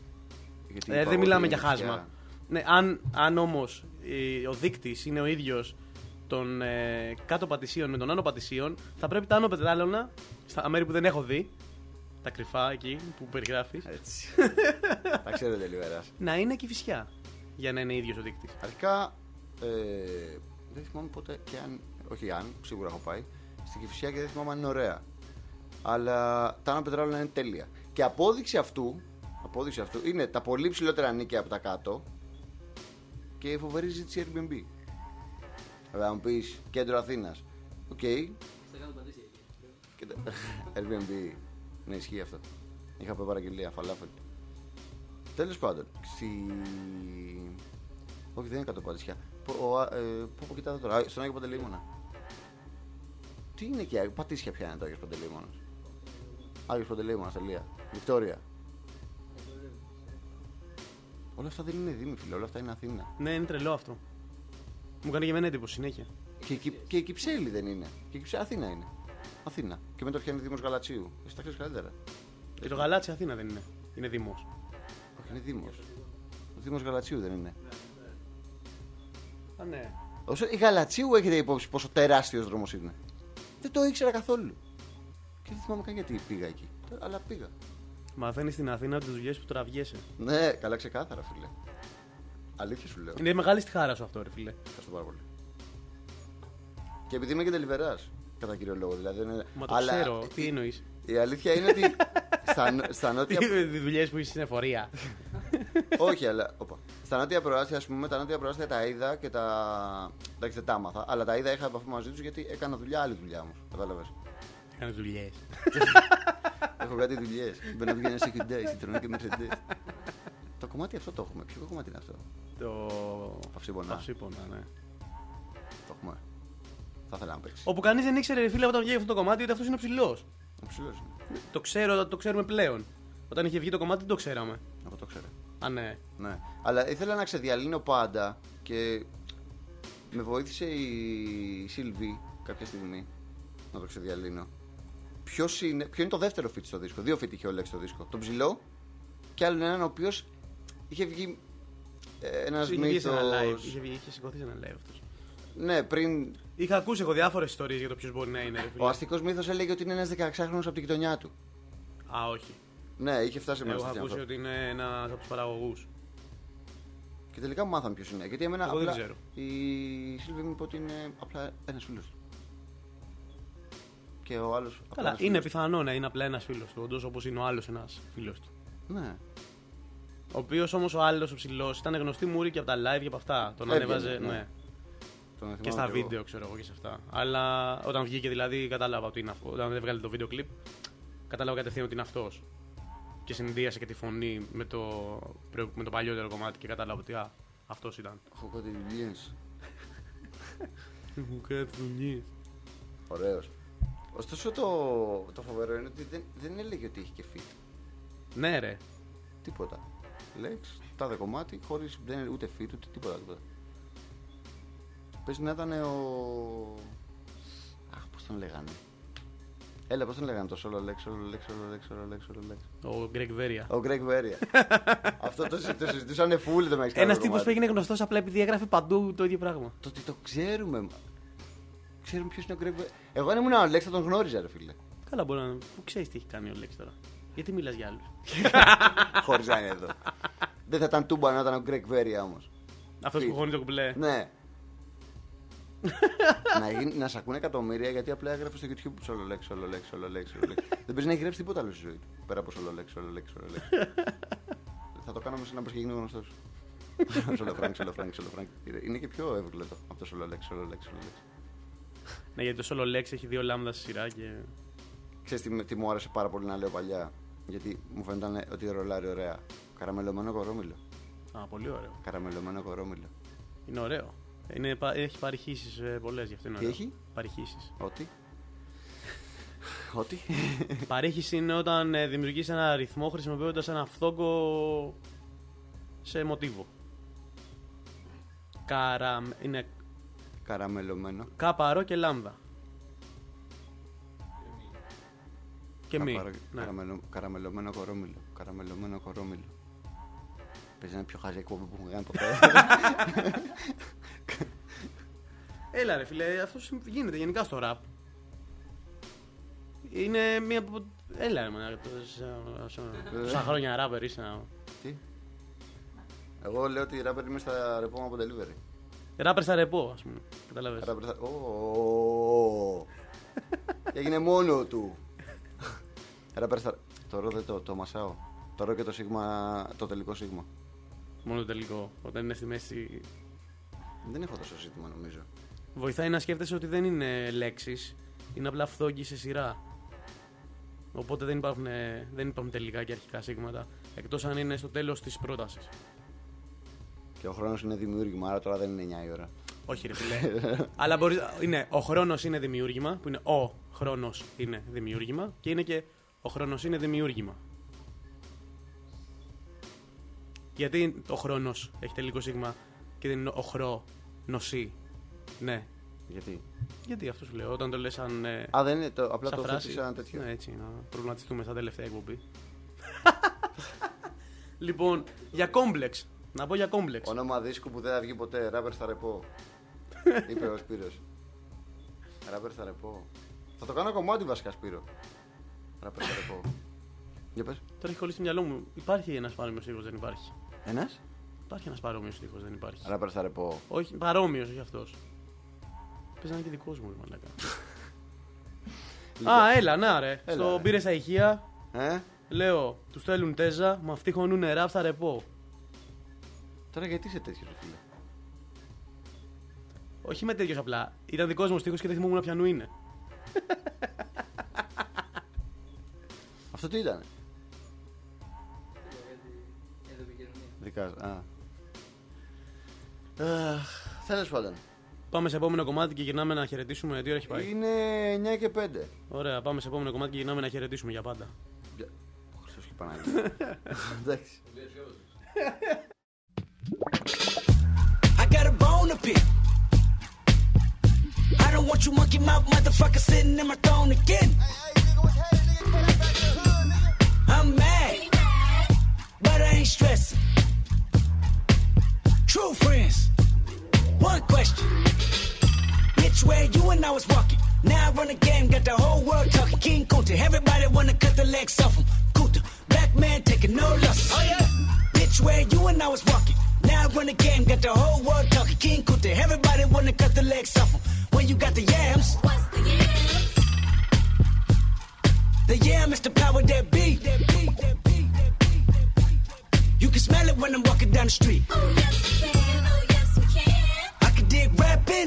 Δεν μιλάμε για χάσμα. Ναι, αν όμως ο δείκτης είναι ο ίδιος των Κάτω Πατησίων με των Άνω Πατησίων, θα πρέπει τα Άνω Πετράλωνα, στα μέρη που δεν έχω δει, τα κρυφά εκεί που περιγράφεις, έτσι. Τα ξέρετε λιβεράς. Να είναι Κηφισιά για να είναι ίδιος ο δείκτης. Αρχικά δεν θυμάμαι ποτέ και αν. Όχι αν, σίγουρα έχω πάει στην Κηφισιά και δεν θυμάμαι αν είναι ωραία. Αλλά τα Άνω Πετράλωνα είναι τέλεια. Και απόδειξη αυτού είναι τα πολύ ψηλότερα νίκια από τα κάτω και η φοβερή ζήτηση Airbnb. Θα μου πεις κέντρο Αθήνας. Οκ. Στα κάτω πατήσια εκεί. Airbnb. Ναι, ισχύει αυτό. Είχα πει παραγγελία, φαλάφελ. Τέλος πάντων. Όχι, δεν είναι κάτω πατήσια. Πού κοιτάτε τώρα, στον Άγιο Παντελεήμονα. Τι είναι εκεί, Πατήσια πια είναι το Άγιος Παντελεήμονας. Άγιος Παντελεήμονας, τελεία. Βικτόρια. Όλα αυτά δεν είναι Δήμοι, φίλε, όλα αυτά είναι Αθήνα. Ναι, είναι τρελό αυτό. Μου κάνει και εμένα εντύπωση συνέχεια. Και η Κυψέλη δεν είναι. Και η Κυψέλη Αθήνα είναι. Αθήνα. Και μετά πιάνει Δήμος Γαλατσίου. Εσύ τα ξέρεις καλύτερα. Και το Γαλάτσι Αθήνα δεν είναι. Είναι Δήμος. Όχι, είναι Δήμος. Ο Δήμος Γαλατσίου δεν είναι. Α, ναι. Όσο η Γαλατσίου έχετε υπόψη πόσο τεράστιος δρόμος είναι. Δεν το ήξερα καθόλου. Και δεν θυμάμαι καν γιατί πήγα εκεί. Αλλά πήγα. Μαθαίνεις στην Αθήνα από τις δουλειές που τραβιέσαι. Ναι, καλά ξεκάθαρα, φίλε. Αλήθεια σου λέω. Είναι μεγάλη στη χάρα σου αυτό, ρε φίλε. Ευχαριστώ πάρα πολύ. Και επειδή είμαι και τελειβεράς, κατά κύριο λόγο. Δηλαδή, είναι... Μα το ξέρω, τι εννοείς. Η αλήθεια είναι ότι στα νότια. Τι δουλειές που είσαι στην εφορία. Όχι, αλλά. Στα νότια προάστια, ας πούμε, τα νότια προάστια τα είδα και τα. Εντάξει, δεν τα άμαθα, αλλά τα είδα, είχα επαφή μαζί τους γιατί έκανα δουλειά, άλλη δουλειά μου. Κατάλαβες. Έκανε δουλειές. Έχω κάτι δουλειές. Μπαίνω να βγαίνει σε Hyundai, Citroën και Mercedes. Το κομμάτι αυτό το έχουμε. Ποιο κομμάτι είναι αυτό? Το. Παυσίπονα. Παυσίπονα, ναι. Το έχουμε. Θα ήθελα να παίξει. Όπου κανείς δεν ήξερε, φίλε, όταν βγήκε αυτό το κομμάτι, ότι αυτός είναι ψηλός. Ο ψηλός είναι. Το ξέρουμε πλέον. Όταν είχε βγει το κομμάτι, δεν το ξέραμε. Εγώ το ξέρω. Α, ναι. Ναι. Αλλά ήθελα να ξεδιαλύνω πάντα και με βοήθησε η Σίλβη κάποια στιγμή να το ξεδιαλύνω. Ποιο είναι το δεύτερο feat στο δίσκο? Δύο feat είχε ο Λέξ στο δίσκο. Τον Ψηλό και άλλον έναν ο οποίος είχε βγει ένας μύθος. Είχε σηκωθεί σε ένα live αυτός. Ναι, πριν. Είχα ακούσει εγώ διάφορες ιστορίες για το ποιος μπορεί να είναι. Ρε, Ο αστικός μύθος έλεγε ότι είναι ένας 16χρονος από την γειτονιά του. Α, όχι. Ναι, είχε φτάσει μέσα. Εγώ είχα ακούσει ότι είναι ένας από τους παραγωγούς. Και τελικά μου μάθαμε ποιος είναι. Γιατί εμένα εγώ απλά. δεν ξέρω. Η Σίλβη μου είπε ότι είναι απλά ένας φίλος του. Και ο άλλος. Καλά, είναι πιθανό να είναι απλά ένας φίλος του, όντως όπως είναι ο άλλος ένας φίλος του. Ναι. Ο οποίος όμως ο άλλος ο ψηλός ήταν γνωστή μούρη και από τα live και από αυτά. Τον ανέβαζε. Ναι. Και στα βίντεο, ξέρω εγώ και σε αυτά. Αλλά όταν βγήκε δηλαδή, κατάλαβα ότι είναι αυτό. Όταν έβγαλε το βίντεο κλιπ, κατάλαβα κατευθείαν ότι είναι αυτός. Και συνδύασε και τη φωνή με το παλιότερο κομμάτι και κατάλαβα ότι αυτός ήταν. Έχω κάτι δουλειές. Έχω κάτι δουλειές. Ωραίος. Ωστόσο το φοβερό είναι ότι δεν έλεγε ότι έχει και fit. Ναι, ρε. Τίποτα. Λέξ, τάδε κομμάτι, χωρίς δεν είναι ούτε fit ούτε τίποτα. Πες να ήταν ο. Αχ, πώς τον λέγανε. Έλα, πώς τον λέγανε το solo lex. Ο Greg Veria. Ο Greg Veria. Αυτό το συζητούσανε φούλοι το Μεξικό. Ένας τύπος που έγινε γνωστός απλά επειδή έγραφε παντού το ίδιο πράγμα. Το ότι το ξέρουμε. Ξέρουμε ποιος είναι ο Greg Veria. Εγώ αν ήμουν ο Lex θα τον γνώριζα, ρε φίλε. Καλά, μπορεί να. Πού ξέρεις τι έχει κάνει ο Lex τώρα. Γιατί μιλάς για άλλους. Χωρίς να είναι εδώ. Δεν θα ήταν τούμπα να ήταν ο Greg Veria όμως. Αυτός που χώνει το κουμπλέ. Ναι. Να σ' ακούνε εκατομμύρια γιατί απλά έγραφε στο YouTube solo lex. Δεν παίζει να έχει γράψει τίποτα άλλο στη ζωή του. Πέρα από solo lex. Θα το κάνουμε σε να και γίνει γνωστός. Solo Frank. Είναι και πιο εύγλωτο από το solo lex. Ναι, γιατί το solo lex έχει 2 λάμδα στη σειρά και. Ξέρεις τι μου άρεσε πάρα πολύ να λέω παλιά. Γιατί μου φαίνονταν ότι ρολάρει ωραία. Καραμελωμένο κορόμιλο. Α, πολύ ωραίο. Καραμελωμένο κορόμιλο. Είναι ωραίο. Έχει παρηχήσεις πολλές, γι' αυτό είναι ωραίο. Τι έχει? Παρηχήσεις. Ότι? Παρήχηση είναι όταν δημιουργείς ένα αριθμό χρησιμοποιώντας ένα φθόγκο σε μοτίβο. Είναι καραμελωμένο. Κάπαρο και λάμδα. Και μη. Ναι. Καραμελωμένο κορόμιλο. Παίζει ένα πιο χάζι εκπομπή που έχουν κάνει ποτέ. Έλα ρε φίλε, αυτό γίνεται γενικά στο ραπ. Είναι μία από. Έλα ρε μάνα, τόσα χρόνια ράπερ είσαι. Τι? Εγώ λέω ότι ράπερ είμαι στα ρεπό μου από delivery. Ράπερ στα ρεπό, ας πούμε. Καταλαβες. Έγινε μόνο του. Ράπερ στα. Το το μασάω. Το και το σίγμα, το τελικό σίγμα. Μόνο το τελικό. Όταν είναι στη μέση. Δεν έχω τόσο ζήτημα νομίζω. Βοηθάει να σκέφτεσαι ότι δεν είναι λέξεις. Είναι απλά φθόγγι σε σειρά. Οπότε δεν υπάρχουν τελικά και αρχικά σίγματα. Εκτός αν είναι στο τέλος της πρότασης. Και ο χρόνος είναι δημιούργημα, άρα τώρα δεν είναι 9 η ώρα. Όχι ρε φίλε. Αλλά ο χρόνος είναι δημιούργημα, που είναι ο χρόνος είναι δημιούργημα. Και είναι και ο χρόνος είναι δημιούργημα. Γιατί ο χρόνος έχει τελικό σίγμα και δεν είναι ο χρονοσί. Ναι. Γιατί αυτό σου λέω, όταν το λες σαν. Δεν είναι απλά το θέτεις σαν τέτοιο. Ναι, έτσι, να προβληματιστούμε σαν τελευταία εκπομπή. Λοιπόν, για κόμπλεξ. Να πω για κόμπλεξ. Όνομα δίσκου που δεν θα βγει ποτέ. Ράπερ στα ρεπό. Είπε ο Σπύρος. Ράπερ στα ρεπό. Θα το κάνω κομμάτι βασικά, Σπύρο. Ράπερ στα ρεπό. Για πες. Τώρα έχει κολλήσει στο μυαλό μου. Υπάρχει ένας παρόμοιος στίχος, δεν υπάρχει. Ένας? Υπάρχει ένας παρόμοιος στίχος, δεν υπάρχει. Ράπερ στα ρεπό. Όχι, παρόμοιος, όχι αυτός. Πες να είναι και δικός μου, μαλάκα. Έλα, να ρε. Στο πήρε στα ηχεία. Λέω, τους στέλνουν τέζα, μα αυτοί χωνούνε ραπ στα ρεπό. Τώρα γιατί είσαι τέτοιος, φίλε? Όχι με τέτοιος απλά. Ήταν δικός μου στίχος και δεν θυμόμουν ποιανού είναι. Αυτό τι ήταν? Δικά. Τέλος πάντων. Πάμε σε επόμενο κομμάτι και γυρνάμε να χαιρετήσουμε. Τι ώρα έχει πάει? Είναι 9 και 5. Ωραία, πάμε σε επόμενο κομμάτι και γυρνάμε να χαιρετήσουμε για πάντα. Χριστός και Παναγία. Εντάξει. I got a bone to pick. I don't want you monkey mouth motherfucker sitting in my throne again. I'm mad, but I ain't stressing. True friends, one question. Bitch, where you and I was walking. Now I run the game, got the whole world talking. King Kunta, everybody wanna cut the legs off him. Kunta, black man taking no losses. Oh yeah. Bitch, where you and I was walking. Now I run the game, got the whole world talking. King Kunta, everybody wanna cut the legs off him. When you got the yams. What's the yams? The yam is the power that be. You can smell it when I'm walking down the street. Oh yes we can, oh yes we can. I can dig rapping,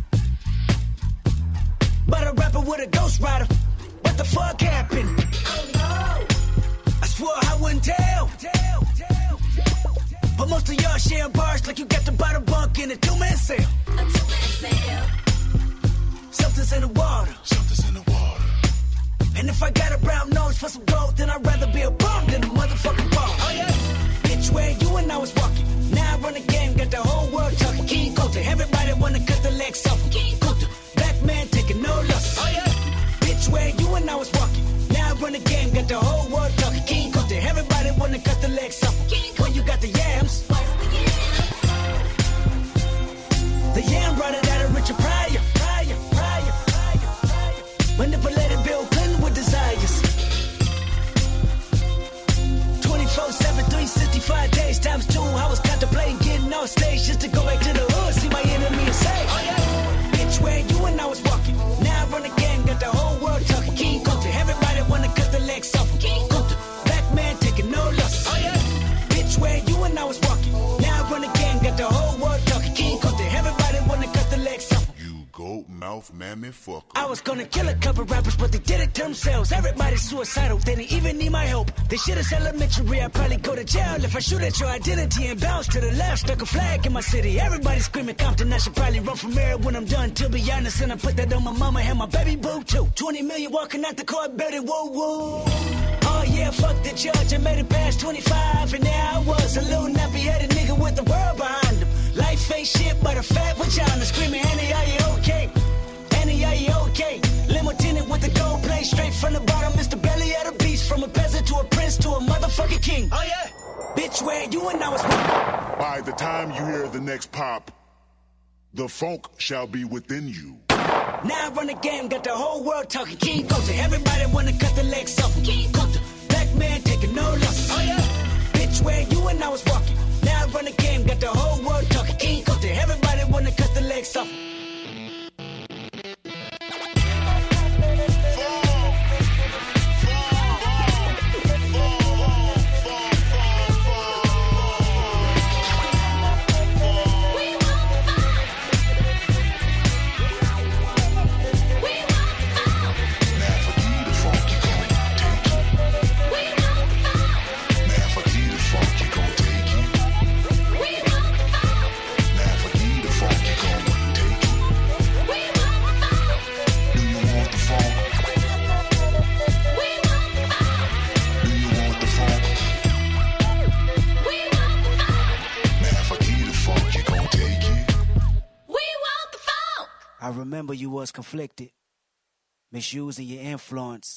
but a rapper with a ghost rider. What the fuck happened? Oh no. I swore I wouldn't tell. But most of y'all share bars like you got the bottom bunk in a two-man sale. A two-man sale. Something's in the water. Something's in the water. And if I got a brown nose for some gold, then I'd rather be a bum than a motherfucking bum. Oh yeah. Bitch, where you and I was walking. Now I run the game, got the whole world talking. King Kunta, everybody wanna cut the legs off him. King Kunta, black man taking no losses. Oh yeah. Bitch, where you and I was walking. Now I run the game, got the whole world talking. King Kunta, everybody wanna cut the legs off him. When you got the yams. What's the yams? The yam brought it out of Richard Pryor. Manipulated Bill Clinton with desires. 24/7, 365 days times 2. I was contemplating getting on stage just to go back to the hood, see my enemy and say, oh yeah. Bitch, where you and I was walking. Now I run the game, got the whole world talking. King Kunta, everybody wanna cut the legs off him. King Kunta, black man taking no losses. Oh yeah. Bitch, where you and I was walking. Now I run the game, got the whole world talking. King Kunta, everybody wanna cut the legs off him. Goat mouth mammy fucker. I was gonna kill a couple rappers, but they did it to themselves. Everybody's suicidal, they didn't even need my help. This shit is elementary, I'd probably go to jail if I shoot at your identity and bounce to the left. Stuck a flag in my city, everybody screaming Compton. I should probably run from here when I'm done, to be honest. And I put that on my mama and my baby boo too. 20 million walking out the court, baby, whoa, whoa. Oh yeah, fuck the judge, I made it past 25. And there I was, a little nappy-headed nigga with the world behind him. Life ain't shit but a fat vagina. Screaming, Annie, are you okay? Annie, are you okay? Limo tinted with the gold plate. Straight from the bottom, Mr. Belly of the beast. From a peasant to a prince to a motherfucking king. Oh yeah. Bitch, where you and I was. By the time you hear the next pop, the funk shall be within you. Now I run the game, got the whole world talking. King Kunta, everybody wanna cut the legs off him. King Kunta, black man taking no losses. Oh yeah. Bitch, where you and I was walking. Now I run the game, got the whole world talking. King Kunta, everybody wanna cut the legs off him. I remember you was conflicted, misusing your influence.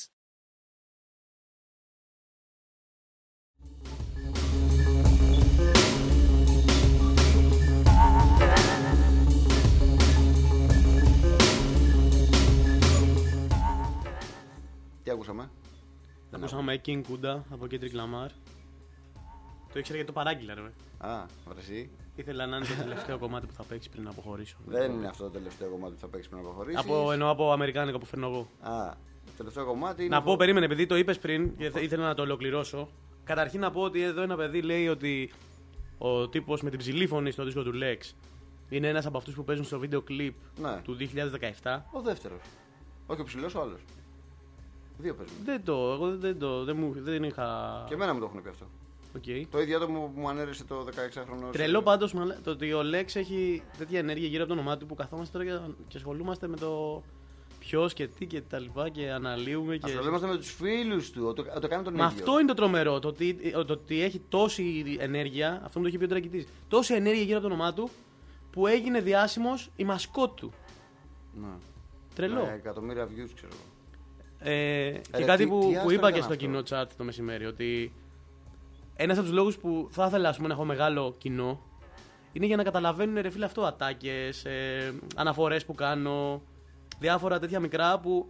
Τι ακούσαμε? Ακούσαμε King Kunta από Kendrick Lamar. Το ήξερα γιατί το παράγγειλα, ρε. Α, βρεσί. Ήθελα να είναι το τελευταίο κομμάτι που θα παίξει πριν να αποχωρήσω. Δεν είναι αυτό το τελευταίο κομμάτι που θα παίξει πριν να αποχωρήσει. Εννοώ από αμερικάνικα που φέρνω εγώ. Α, το τελευταίο κομμάτι είναι. Να πω, περίμενε, επειδή το είπες πριν και ήθελα να το ολοκληρώσω. Καταρχήν να πω ότι εδώ ένα παιδί λέει ότι ο τύπος με την ψηλή φωνή στο δίσκο του Lex είναι ένας από αυτούς που παίζουν στο βίντεο κλιπ του 2017. Ο δεύτερος. Όχι ο ψηλός, ο άλλος. Δύο παίζουν. Δεν είχα. Και εμένα μου το έχουν πει αυτό. Okay. Το ίδιο άτομο που μου ανέρεσε το 16χρονο. Τρελό πάντως το ότι ο Lex έχει τέτοια ενέργεια γύρω από το όνομά του που καθόμαστε τώρα και ασχολούμαστε με το ποιος και τι και τα λοιπά και αναλύουμε. Ασχολούμαστε με τους φίλους του. Το κάνει τον ίδιο. Αυτό είναι το τρομερό. Το ότι έχει τόση ενέργεια, αυτό μου το έχει πει ο Τρακητής. Τόση ενέργεια γύρω από το όνομά του που έγινε διάσημος η μασκότ του. Ναι. Τρελό. Με εκατομμύρια views, ξέρω εγώ. Και κάτι που είπα και στο κοινό chat το μεσημέρι, ότι ένας από τους λόγους που θα ήθελα να έχω μεγάλο κοινό είναι για να καταλαβαίνουν ρε φίλε αυτό, ατάκες, αναφορές που κάνω, διάφορα τέτοια μικρά που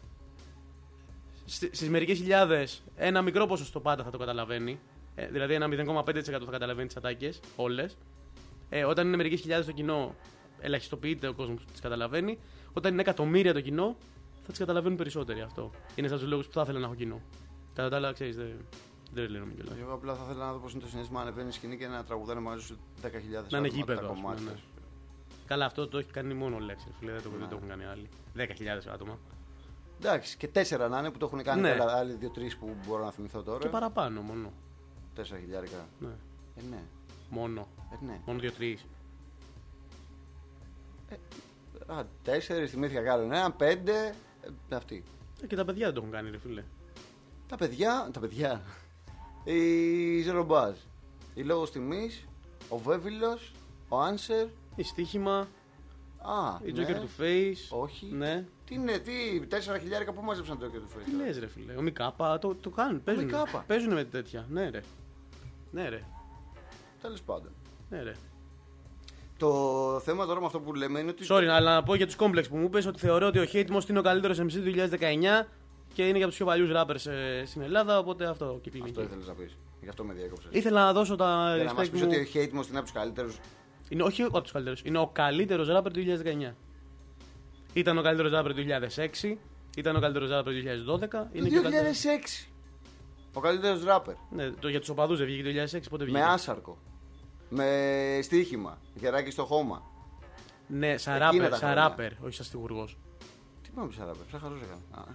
στις μερικές χιλιάδες ένα μικρό ποσοστό πάντα θα το καταλαβαίνει. Δηλαδή ένα 0,5% θα καταλαβαίνει τις ατάκες, όλες. Όταν είναι μερικές χιλιάδες το κοινό, ελαχιστοποιείται ο κόσμος που τις καταλαβαίνει. Όταν είναι εκατομμύρια το κοινό, θα τις καταλαβαίνουν περισσότεροι αυτό. Είναι σαν τους λόγους που θα ήθελα να έχω κοινό. Κατά τα άλλα, ξέρεις, δεν τρελαίνομαι κιόλας. Εγώ απλά θα ήθελα να δω πώς είναι το συνέστημα αν ανεβαίνει σκηνή και να τραγουδάνε μαζί σου 10.000 να είναι άτομα, γήπεδο, τα ας πούμε, κομμάτια. ναι. Καλά, αυτό το έχει κάνει μόνο ο Λέξ, φίλε, δεν το έχουν κάνει άλλοι. 10.000 άτομα. Εντάξει, και 4 να είναι που το έχουν κάνει, Ναι. αλλά άλλοι 2-3 που μπορώ να θυμηθώ τώρα. Και παραπάνω μόνο. 4.000. Ναι. Ναι. Μόνο. Ναι. Μόνο 2-3. 4 θυμήθηκα κι έναν, 5. Αυτοί. Και τα παιδιά δεν το έχουν κάνει, ρε φίλε. Τα παιδιά. Η Ζερομπάζ. Η Λόγος Τιμής, ο Βέβυλος, ο Άνσερ. Η Στοίχημα. Α, Η ναι. Joker του Face. Όχι. Ναι. Τι είναι, 4.000 που μάζεψαν το Joker του Face. Τι λες ρε φίλε. Ο Μικάπα το κάνουν. Παίζουν με τέτοια. Ναι ρε. Ναι ρε. Τέλος πάντων. Ναι ρε. Το θέμα τώρα με αυτό που λέμε είναι ότι. Sorry, αλλά να πω για τους κόμπλεξ που μου είπες ότι θεωρώ ότι ο Hatemos είναι ο καλύτερος MC του 2019 και είναι για τους πιο παλιούς rappers στην Ελλάδα. Οπότε αυτό κυκλίνει. Αυτό ήθελες να πεις. Γι' αυτό με διέκοψες. Ήθελα να δώσω τα. Για να μας respect πεις μου. ότι ο Hatemos είναι από τους καλύτερους. Είναι όχι από τους καλύτερους. Είναι ο καλύτερος rapper του 2019. Ήταν ο καλύτερος rapper του 2006. Ήταν ο καλύτερος rapper του 2012. Το 2006. Ο καλύτερος rapper. Ναι, για τους οπαδούς δεν βγήκε το 2006. Πότε βγήκε. Με άσαρκο. Με στοίχημα. Γεράκι στο χώμα. Ναι, σαν Εκείνα rapper, τα σαν χρόνια. rapper, όχι σαν στιγουργός. Τι πάμε σαν rapper, σαν χαρός έκανα.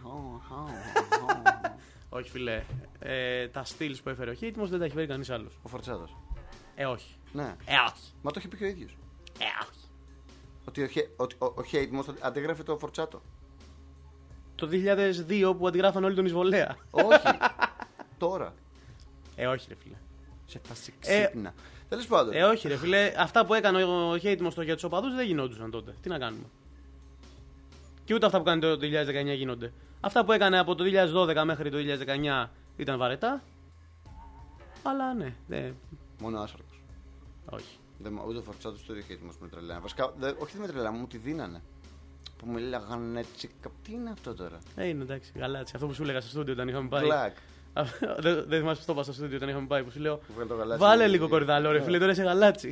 Όχι φίλε, τα stils που έφερε ο Hatemos δεν τα έχει φέρει κανείς άλλος. Ο Φορτσάτος. Όχι. Ναι. Όχι. Μα το έχει πει και ο ίδιος. Όχι. Ότι ο Hatemos αντίγραφε το Φορτσάτο. Το 2002 που αντιγράφαν όλοι τον εισβολέα. Όχι. Τώρα. Όχι ρε φίλε. Σε φάση ξύπνα. Τέλος πάντων. Όχι ρε φίλε, αυτά που έκανε ο Hatemos για τους οπαδούς δεν γινόντουσαν τότε. Τι να κάνουμε. Και ούτε αυτά που κάνει το 2019 γίνονται. Αυτά που έκανε από το 2012 μέχρι το 2019 ήταν βαρετά. Αλλά ναι. Μόνο άσαρκος. Όχι. Ούτε ο Φορτσάτος το Hatemos με τρελάνε. Βασικά, όχι δεν με τρελάνε, μου τη δίνανε. Που μου λέγανε έτσι. Τι είναι αυτό τώρα. Είναι εντάξει, γαλάτσι. Αυτό που σου έλεγα στο στούντιο όταν είχαμε πάει. Black. Δεν θυμάσαι αυτό στο στούντιο όταν είχαμε πάει που σου λέω. Γαλάτσι, βάλε λίγο κορδαλό, ρε φίλε, τώρα είσαι γαλάτσι.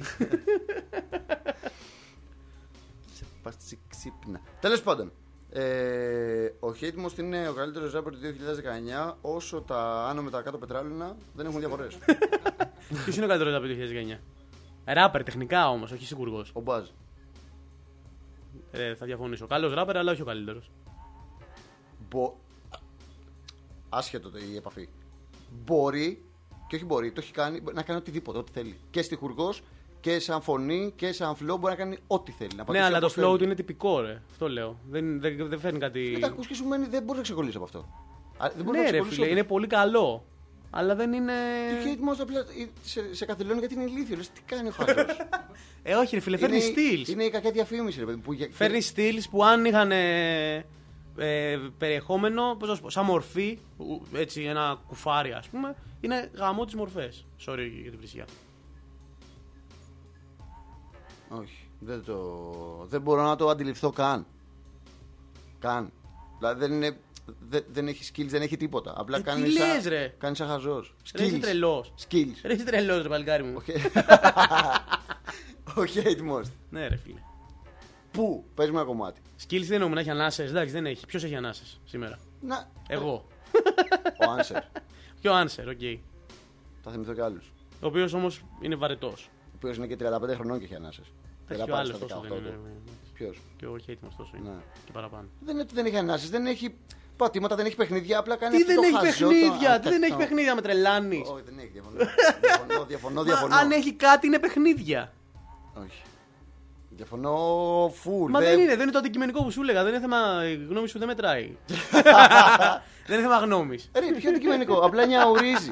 Σε φάση ξύπνα. Τέλος πάντων. Ο Hatemos είναι ο καλύτερος rapper του 2019 όσο τα άνω με τα κάτω πετράλαινα δεν έχουν διαφορές. Ποιος είναι ο καλύτερος rapper του 2019? Ράπερ τεχνικά όμως, όχι σιγουργός. Ο Μπάζ. Θα διαφωνήσω. Καλός ράπερ, αλλά όχι ο καλύτερος. Άσχετο η επαφή. Μπορεί, και όχι μπορεί, το έχει κάνει, να κάνει οτιδήποτε, ό,τι θέλει. Και στιχουργός και σαν φωνή και σαν flow μπορεί να κάνει ό,τι θέλει. Ναι, αλλά το flow του είναι τυπικό, ρε. Αυτό λέω. Δεν φέρνει κάτι. Μετά ακούς και σου μένει, δεν μπορεί να ξεκολλήσει από αυτό. Ναι, ρε φίλε, είναι πολύ καλό. Αλλά δεν είναι. Το Hatemos απλά σε καθυλώνει γιατί είναι ηλίθιο. Λες, τι κάνει ο χαζός. Όχι, ρε φίλε, φέρνει στυλ. Είναι η κακιά διαφήμιση, ρε παιδί. Φέρνει στυλ που αν είχαν περιεχόμενο, πώς να σου πω, σαν μορφή, έτσι ένα κουφάρι ας πούμε, είναι γαμό τις μορφές. Sorry για την πλησία. Όχι, δεν μπορώ να το αντιληφθώ καν. Δηλαδή δεν έχει skills, δεν έχει τίποτα. Απλά κάνει σαν χαζός. Ρε είσαι τρελός. Skills. Ρε είσαι τρελός ρε παλικάρι μου. Ο Hatemos. Ναι ρε φίλε. Πού, πες μου ένα κομμάτι. Skills δεν εννοούμε να έχει ανάσες, εντάξει δεν έχει. Ποιος έχει ανάσες σήμερα? Εγώ. Ο Άνσερ. Και ο Άνσερ, οκ. Θα θυμηθώ κι άλλους. Ο οποίος όμως είναι βαρετός. Ο οποίος είναι και 35 χρονών και έχει ανάσες. Έχει ο άλλος τόσο δεν είναι. Ποιος? Και ο Hatemos τόσο είναι. Και παραπάνω. Δεν έχει ανάσες, δεν έχει πατήματα, δεν έχει παιχνίδια. Απλά κάνει τι δεν έχει παιχνίδια, τι δεν έχει παιχνίδια, με τρελάνεις. Όχι, δεν έχει, διαφωνώ. Αν έχει κάτι είναι παιχνίδια. Όχι. Διαφωνώ full. Μα δεν είναι το αντικειμενικό που σου έλεγα. Δεν είναι θέμα. Η γνώμη σου δεν μετράει. Δεν είναι θέμα γνώμης. Ρε, ποιο αντικειμενικό. Απλά νιαουρίζει.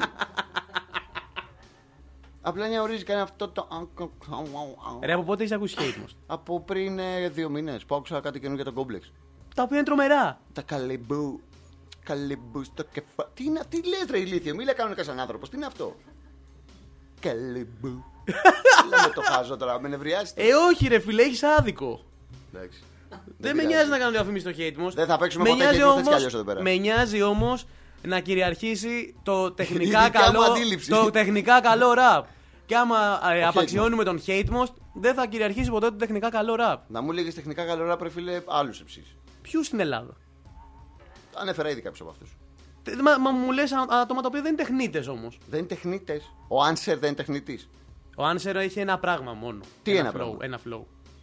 Κάνει αυτό το. Ρε, από πότε έχεις ακούσει Hatemos? Από πριν 2 μήνες που άκουσα κάτι καινούργιο για τον Complex. Τα οποία είναι τρομερά. Τα καλεμπού στο κεφάλι. Τι λες ρε ηλίθιο, μίλα κανονικά σαν άνθρωπος. Τι είναι αυτό? Καλεμπού. Λέμε το χάζω τώρα, με νευριάζει. Όχι, ρε φίλε, έχει άδικο. Εντάξει. Δεν με νοιάζει να κάνω διαφήμιση στο hate most. Δεν θα παίξουμε ποτέ hate most, έτσι κι αλλιώς εδώ πέρα. Με νοιάζει όμως να κυριαρχήσει το τεχνικά, καλό ραπ. Και άμα απαξιώνουμε τον hate most, δεν θα κυριαρχήσει ποτέ το τεχνικά καλό ραπ. Να μου λέγεις τεχνικά καλό ραπ, ρε φίλε, άλλους εψείς. Ποιους στην Ελλάδα? Ανέφερα ήδη κάποιους από αυτούς. Μα μου λες άτομα τα οποία δεν είναι τεχνίτες όμως. Δεν είναι τεχνίτες. Ο Άνσερ δεν είναι τεχνίτης. Ο Άνσερ έχει ένα πράγμα μόνο. Τι ένα flow, πράγμα? Ένα flow.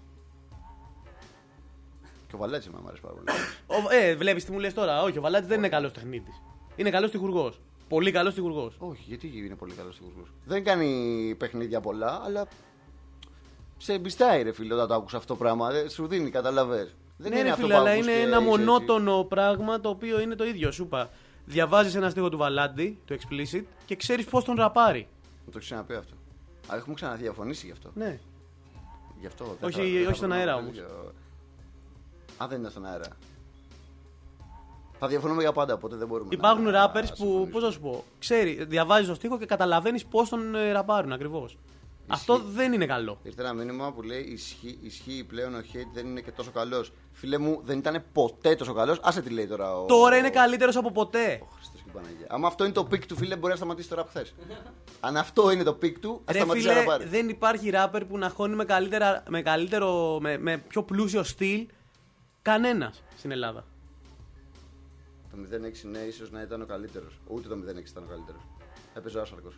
Και ο Βαλάτης μου αρέσει πάρα πολύ. Βλέπεις τι μου λες τώρα? Όχι, ο Βαλάτης δεν είναι καλός τεχνίτης. Είναι καλός τυχουργός. Πολύ καλός τυχουργός. Όχι, γιατί είναι πολύ καλός τυχουργός? Δεν κάνει παιχνίδια πολλά, αλλά σε εμπιστάει, ρε φίλε, όταν το άκουσα αυτό το πράγμα. Σου δίνει, καταλαβες. Δεν είναι αυτό φίλε, αλλά είναι ένα μονότονο πράγμα το οποίο είναι το ίδιο. Σου είπα. Διαβάζεις ένα στίχο του Βαλάντη, το explicit, και ξέρεις πώς τον ραπάρει. Μου το ξαναπεί αυτό. Έχουμε ξαναδιαφωνήσει γι' αυτό. Ναι. Γι' αυτό. Όχι στον αέρα όμως. Δεν είναι στον αέρα. Θα διαφωνούμε για πάντα, οπότε δεν μπορούμε. Υπάρχουν rappers που, πώς θα σου πω, διαβάζεις το στίχο και καταλαβαίνεις πώς τον ραπάρουν ακριβώς. Αυτό δεν είναι καλό. Ήρθε ένα μήνυμα που λέει ισχύει πλέον ο hate δεν είναι και τόσο καλός. Φίλε μου, δεν ήταν ποτέ τόσο καλός. Άσε τι λέει τώρα. Τώρα είναι καλύτερος από ποτέ. Χριστός και Παναγία. Αν αυτό είναι το pick του, φίλε, μπορεί να σταματήσει το rap χθες. Αν αυτό είναι το pick του, ας σταματήσει να ραπάρει. Δεν υπάρχει rapper που να χώνει με πιο πλούσιο στυλ κανένας στην Ελλάδα. Το 06 ναι, ίσως να ήταν ο καλύτερος. Ούτε το 06 ήταν ο καλύτερος. Έπαιζε ο Άσαρκος.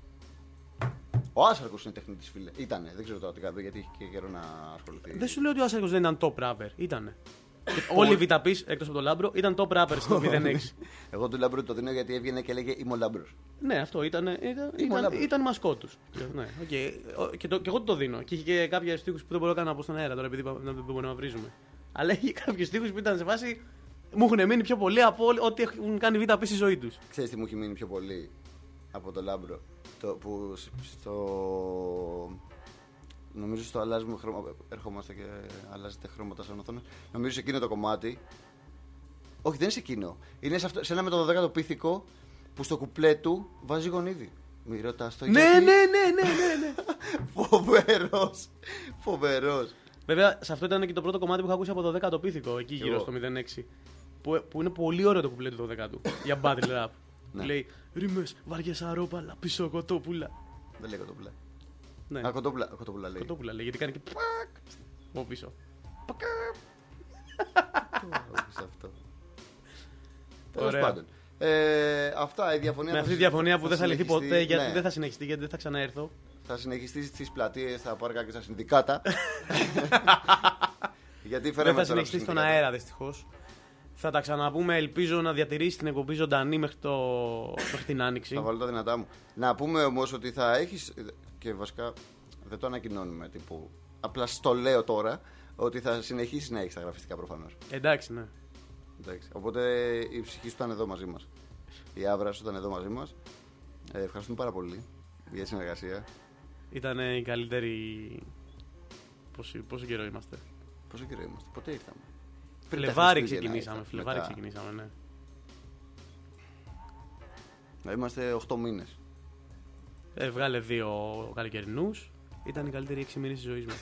Ο Άσαρκος είναι τεχνίτης, φίλε. Ήτανε. Δεν ξέρω τώρα τι κάνει, γιατί έχει και καιρό να ασχοληθεί. Δεν σου λέω ότι ο Άσαρκος δεν ήταν top rapper. Ήτανε. Όλοι οι Βιταπείς εκτός από τον Λάμπρο ήταν top rapper στο 06. Εγώ του Λάμπρο το δίνω γιατί έβγαινε και έλεγε Είμαι ο Λάμπρος. Ναι, αυτό ήταν μασκό τους. Ναι, okay. Και εγώ το δίνω. Και είχε και κάποιους στίχους που δεν μπορώ καν να πω στον αέρα τώρα επειδή δεν μπορούμε να βρίζουμε. Αλλά είχε κάποιους στίχους που ήταν σε φάση. Μου έχουν μείνει πιο πολύ από ό,τι έχουν κάνει Βιταπείς στη ζωή τους. Ξέρεις τι μου έχει μείνει πιο πολύ από τον Λάμπρο? Που νομίζω στο αλλάζουμε χρώμα. Ερχόμαστε και αλλάζετε χρώματα σαν οθόνες. Νομίζω σε εκείνο το κομμάτι. Όχι, δεν είναι σε εκείνο. Είναι σε ένα με το 12ο πίθηκο που στο κουπλέ του βάζει γονίδι. Μη ρωτάς το ναι. Φοβερός. Βέβαια, σε αυτό ήταν και το πρώτο κομμάτι που είχα ακούσει από το 10ο πίθηκο, εκεί γύρω στο 06. Που είναι πολύ ωραίο το κουπλέ του 12ου για battle rap. Ναι. Λέει ρήμες, βαριές αρόπαλα, πίσω κοτόπουλα. Δεν λέει κοτόπουλα. Ναι. Κοτόπουλα λέει. Κοτόπουλα λέει, γιατί κάνει και πακ από πίσω. Αυτό. Τέλος πάντων. Αυτά η διαφωνία. Με αυτή τη διαφωνία που δεν θα λυθεί ποτέ, γιατί δεν θα συνεχιστεί, γιατί δεν θα ξαναέρθω. Θα συνεχιστεί στις πλατείες, στα πάρκα και στα συνδικάτα. Δεν θα συνεχιστεί στον αέρα, δυστυχώς. Θα τα ξαναπούμε, ελπίζω να διατηρήσει την εκπομπή ζωντανή μέχρι την Άνοιξη. Θα βάλω τα δυνατά μου. Να πούμε όμως ότι θα έχεις, και βασικά δεν το ανακοινώνουμε, τύπου, απλά στο λέω τώρα, ότι θα συνεχίσεις να έχεις τα γραφιστικά προφανώς. Εντάξει, ναι. Εντάξει. Οπότε η ψυχή σου ήταν εδώ μαζί μας. Η άβρα σου ήταν εδώ μαζί μας. Ευχαριστούμε πάρα πολύ για τη συνεργασία. Ήταν η καλύτερη. Πόσο καιρό είμαστε? Ποτέ ήρθαμε? Φλεβάρι ξεκινήσαμε, ναι. Να είμαστε 8 μήνες. Βγάλε 2 καλοκαιρινούς. Ήταν οι καλύτεροι 6 μήνες της ζωής μου.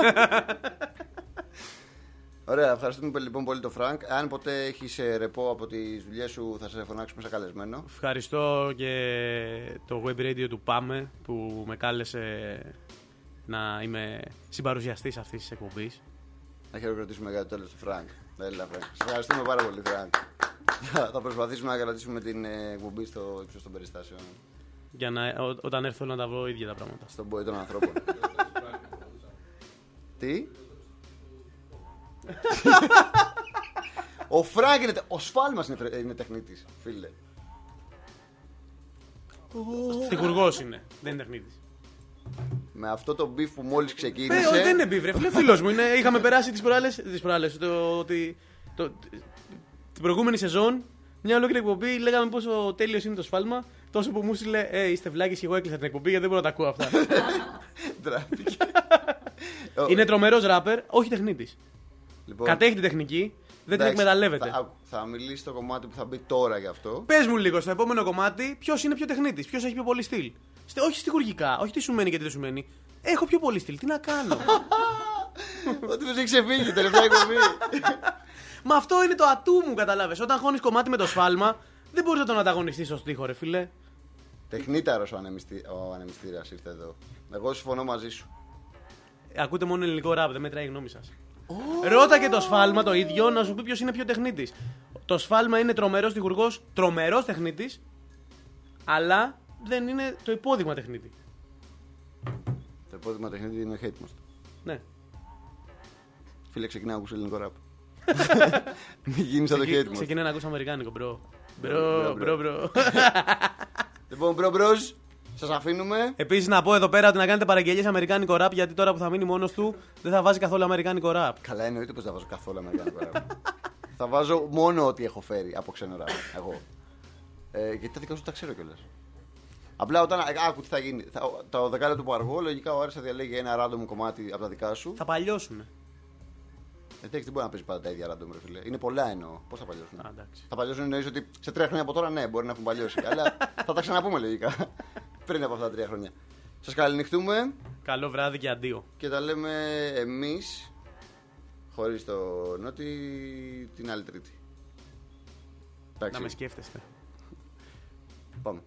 Ωραία, ευχαριστούμε λοιπόν πολύ τον Φρανκ. Αν ποτέ έχεις ρεπό από τις δουλειές σου, θα σε φωνάξουμε σαν καλεσμένο. Ευχαριστώ και το web radio του Πάμε που με κάλεσε να είμαι συμπαρουσιαστής αυτής της εκπομπής. Να χειροκροτήσουμε για το τέλος του Φρανκ. Έλα, Φρανκ. Σας ευχαριστούμε πάρα πολύ, Φρανκ. Θα προσπαθήσουμε να κρατήσουμε την εκπομπή στο ύψος των περιστάσεων. Για να, όταν έρθω να τα βρω ίδια τα πράγματα. Στον πόη των ανθρώπων. Τι? Ο Φρανκ είναι. Ο Σφάλμας είναι τεχνίτης, φίλε. Στιχουργός είναι, δεν είναι τεχνίτης. Με αυτό το μπιφ που μόλις ξεκίνησε. Δεν είναι μπιφ, ρε φίλε, φίλος μου. Είχαμε περάσει τις προάλλες. Την προηγούμενη σεζόν, μια ολόκληρη εκπομπή, λέγαμε πόσο τέλειος είναι το σφάλμα. Τόσο που μου στείλε, είστε βλάκες και εγώ έκλεισα την εκπομπή γιατί δεν μπορώ να τα ακούω αυτά. Ντράπηκε. Είναι τρομερός ράπερ, όχι τεχνίτης. Λοιπόν, κατέχει τη τεχνική, δεν την εκμεταλλεύεται. Θα μιλήσει στο κομμάτι που θα μπει τώρα γι' αυτό. Πες μου λίγο στο επόμενο κομμάτι ποιος είναι πιο τεχνίτης, ποιος έχει πιο πολύ στυλ. Όχι στιχουργικά, όχι τι σου μένει και τι δεν σου μένει. Έχω πιο πολύ στυλ, τι να κάνω. Ότι τους έχει ξεφύγει τελευταία εκπομπή. Μα αυτό είναι το ατού μου, καταλάβες. Όταν χώνεις κομμάτι με το σφάλμα, δεν μπορείς να τον ανταγωνιστείς στο στίχο, ρε φίλε. Τεχνίταρος ο ανεμιστήρας ήρθε εδώ. Εγώ συμφωνώ μαζί σου. Ακούτε μόνο ελληνικό ραπ, δεν μετράει η γνώμη σας. Ρώτα και το σφάλμα το ίδιο να σου πει ποιος είναι πιο τεχνίτης. Το σφάλμα είναι τρομερός τυχουργός, τρομερός τεχνίτης, αλλά δεν είναι το υπόδειγμα τεχνίτη. Το υπόδειγμα τεχνίτη είναι χαίτιμος. Ναι. Φίλε, ξεκινά να ακούσει ελληνικό ραπ. Μην γίνεις σαν το χαίτιμος. Ξεκινά να ακούσει αμερικάνικο, μπρο. Λοιπόν, μπρος, σας αφήνουμε. Επίσης να πω εδώ πέρα ότι να κάνετε παραγγελίες αμερικάνικο ραπ, γιατί τώρα που θα μείνει μόνος του δεν θα βάζει καθόλου αμερικάνικο ραπ. Καλά, εννοείται πως θα βάζω καθόλου αμερικάνικο ραπ. Θα βάζω μόνο ό,τι έχω φέρει από ξένο ραπ. Εγώ. Γιατί τα δικά σου τα ξέρω κιόλας. Απλά όταν. Άκου τι θα γίνει. Το δεκάλεπτο που αργώ, λογικά ο Άρης θα διαλέγει ένα random κομμάτι από τα δικά σου. Θα παλιώσουνε. Εντάξει, δεν μπορεί να παίζει πάντα τα ίδια random, ρε φίλε. Είναι πολλά εννοώ. Πώς θα παλιώσουν. Εντάξει. Θα παλιώσουν εννοείς ότι σε 3 χρόνια από τώρα ναι, μπορεί να έχουν παλιώσει. Αλλά θα τα ξαναπούμε λογικά. Πριν από αυτά τα 3 χρόνια. Σας καληνυχτούμε. Καλό βράδυ και αντίο. Και τα λέμε εμείς χωρίς το Νότι την άλλη Τρίτη. Να με σκέφτεστε. Πάμε.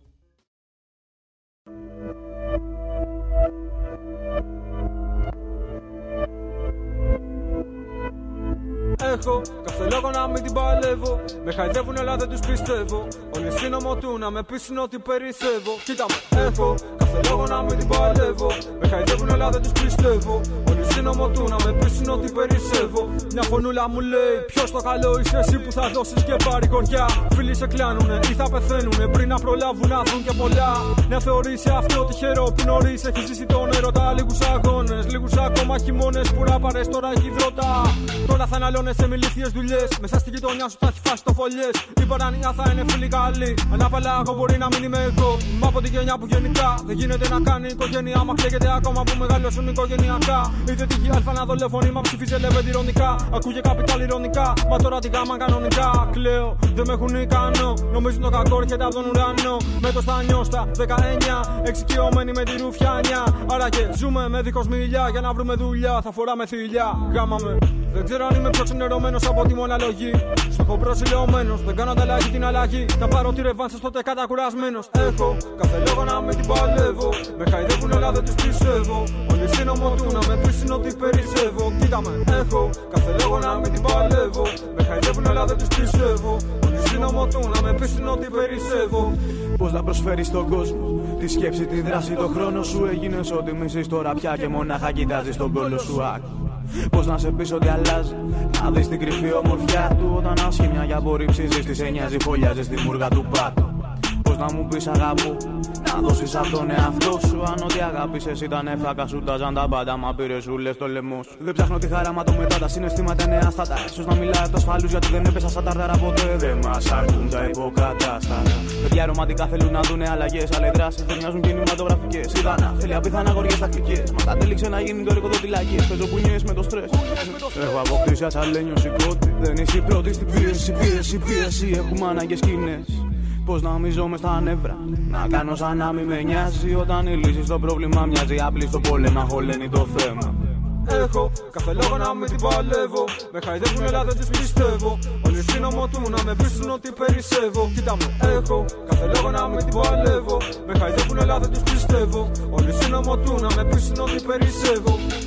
Έχω κάθε λόγο να μην την παλεύω. Με χαϊδεύουν αλλά δεν τους πιστεύω. Όλοι συνομωτούν να με πείσουν ότι περισσεύω. Κοίτα με, έχω κάθε λόγο να μην την παλεύω. Με χαϊδεύουν αλλά δεν τους πιστεύω. Όλοι συνομωτούν να με πείσουν ότι περισσεύω. Μια φωνούλα μου λέει: ποιος το καλό είσαι εσύ που θα δώσεις και πάρει χωριά. Φίλοι σε κλάνουνε ή θα πεθαίνουνε πριν να προλάβουν να δουν και πολλά. Να θεωρήσει αυτό τυχερό που νωρίς έχει ζήσει τον έρωτα. Λίγους αγώνες, λίγους ακόμα χειμώνες που ράπαρες τώρα έχει δρότα. Τώρα θα αναλώνες σε μιλήθιες δουλειές. Μέσα στη γειτονιά σου θα έχει φάσει το φωλιές. Η παράνοια θα είναι φίλοι καλοί. Ανάπαλα εγώ μπορεί να μην είμαι εγώ. Μα από τη γενιά που γενικά δεν γίνεται να κάνει οικογένεια. Μα κλαίγεται ακόμα που μεγαλώσουν οικογενειακά. Είδε τύχη αλφα να δολοφονεί. Μα ψηφίζει λεβέντη ηρωνικά. Ακούγε καπιτάλ ηρωνικά. Μα τώρα την κάμα κανονικά. Κλαίω, δεν με έχουν ικανό. Νομίζουν το κακό έρχεται από τον ουρανό. Με το στανιό στα 19. Εξοικειωμένοι με τη ρουφιάνια. Άρα και ζούμε με δίχως μιλιά. Για να βρούμε δουλειά θα φοράμε θηλιά. Γάμαμε. Δεν ξέρω αν είμαι πιο ξενερωμένος από τη μοναλογή. Στο έχω προσιλαιωμένος, δεν κάνω ανταλλαγή την αλλαγή. Θα πάρω τη ρεβάνσα τότε κατακουρασμένος. Έχω κάθε λόγο να μην την παλεύω. Με χαϊδεύουν αλλά δεν τους πιστεύω. Όλοι συνομωτούν να με πείσουν ότι περισσεύω. Κοίτα με, έχω κάθε λόγο να μην την παλεύω. Με χαϊδεύουν αλλά δεν τους πιστεύω. Όλοι συνομωτούν να με πείσουν ότι περισσεύω. Πώς να προσφέρεις στον κόσμο τη σκέψη, τη δράση, το χρόνο σου. Έγινες ό,τι μισείς τώρα πια και μονάχα κοιτάζεις τον κόλλο σου. Πώς να σε πεις ότι αλλάζει, να δεις την κρυφή ομορφιά του. Όταν ασχήμια για απορρίψεις τι σε νοιάζει, φωλιάζει στη μούργα του πάτου. Πώς να μου πεις αγαπώ, να δώσεις από τον εαυτό σου. Αν ό,τι αγάπησες ήταν έφρακα σου τάζαν τα πάντα. Μα πήρες σου λες το λαιμό σου. Δεν ψάχνω τη χαρά μα το μετά, τα συναισθήματα είναι άστατα. Ίσως να μιλάω από ασφαλούς γιατί δεν έπεσα σαν τάρταρα ποτέ. Δεν μας αρκούν τα υποκατάστατα. Παιδιά ρομαντικά θέλουν να δουνε αλλαγές, αλλά οι δράσεις δεν μοιάζουν κινηματογραφικές. Ιδανά, θέλει απίθανα αγοριές τακτικές. Μα κατέληξε να γίνει το ρεκοδοτηλαγίες. Παίζω πουνιές με το στρες. Έχω αποκτήσει ατσαλένιο σηκώτη. Δεν είσαι η πρώτη στην πίεση. Έχουμε ανάγκες κοινές. Πώς να μιζώ μες στα νεύρα. Να κάνω σαν να μην με νοιάζει. Όταν η λύση στο πρόβλημα μοιάζει απλή στο πόλεμα. Χωλένει το θέμα. Έχω κάθε λόγο να μην την παλεύω. Με χαϊδεύουν αλλά δεν τους πιστεύω. Όλοι συνομωτούν να με πείσουν ότι περισσεύω. Κοίτα με, έχω κάθε λόγο να μην την παλεύω. Με χαϊδεύουν αλλά δεν τους πιστεύω. Όλοι συνομωτούν να με πείσουν ότι περισσεύω.